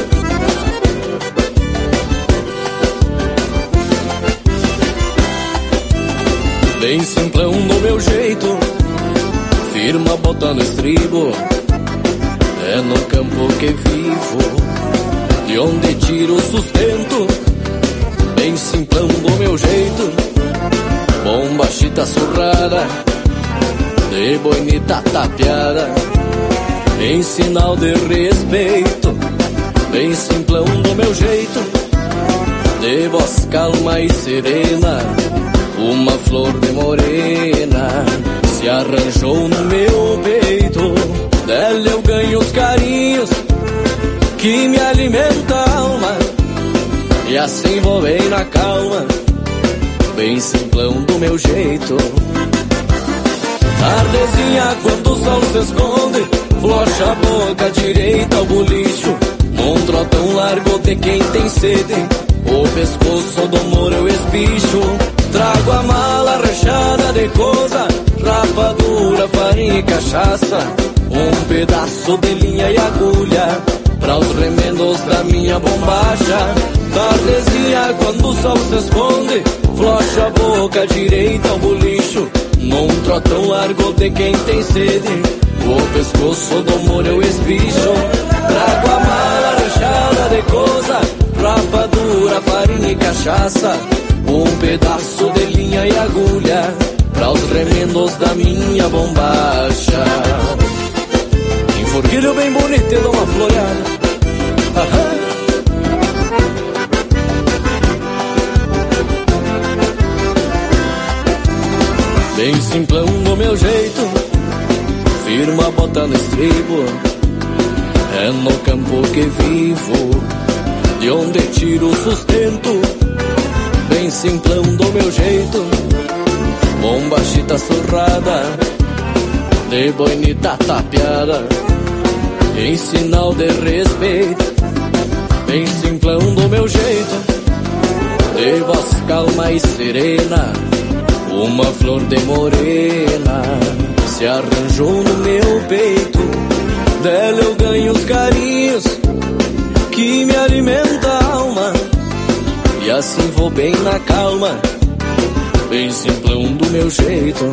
Speaker 19: Bem simplão do meu jeito, firma botando estribo. É no campo que vivo, de onde tiro o sustento. Bem simplão do meu jeito, bomba chita surrada, de boinita tapeada, em sinal de respeito. Bem simplão do meu jeito, de voz calma e serena, uma flor de morena se arranjou no meu peito. Dela eu ganho os carinhos que me alimenta a alma, e assim vou bem na calma, bem simplão do meu jeito. Tardezinha quando o sol se esconde, flocha a boca direita ao bolicho, num trotão largo de quem tem sede, o pescoço do moro eu espicho. Trago a mala rechada de coisa, rapadura, farinha e cachaça, um pedaço de linha e agulha pra os remendos da minha bombacha. Tardezinha quando o sol se esconde, flocha a boca direita ao bolicho, num trotão largo de quem tem sede, o pescoço do moro eu espicho. Trago a mala rechada de coisa, rapadura, farinha e cachaça, um pedaço de linha e agulha pra os remendos da minha bombacha. Enforquilho bem bonito e dou uma floreada. Aham. bem simplão do meu jeito, firma a bota no estribo. É no campo que vivo, de onde tiro o sustento, bem simplão do meu jeito, bomba chita surrada, de boinita tapeada, em sinal de respeito, bem simplão do meu jeito, de voz calma e serena, uma flor de morena se arranjou no meu peito. Dela eu ganho os carinhos que me alimenta a alma, e assim vou bem na calma, bem simplão do meu jeito.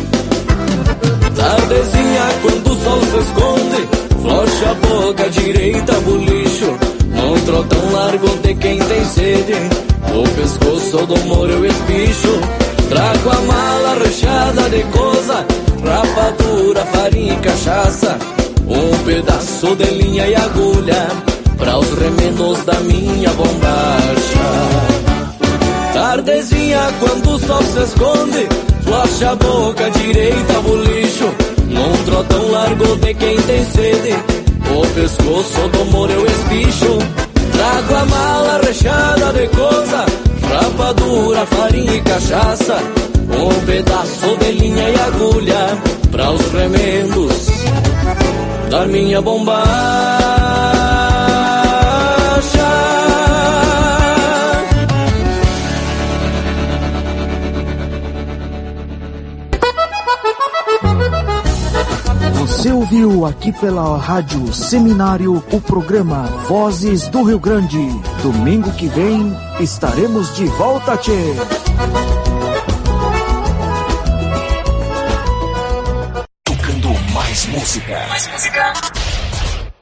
Speaker 19: Tardezinha quando o sol se esconde, flocha a boca direita, bolicho, num trotão largo de quem tem sede, o pescoço do moro eu espicho. Trago a mala recheada de coisa, rapadura, farinha e cachaça, um pedaço de linha e agulha pra os remendos da minha bombacha. Tardezinha quando o sol se esconde, flocha a boca direita, bolicho, num trotão largo de quem tem sede, o pescoço do moro eu espicho. Trago a mala recheada de coisa, rapadura, farinha e cachaça, um pedaço de linha e agulha pra os remendos da minha bombacha.
Speaker 3: Você ouviu aqui pela Rádio Seminário o programa Vozes do Rio Grande. Domingo que vem estaremos de volta, tchê!
Speaker 14: Tocando mais música.
Speaker 6: Mais música.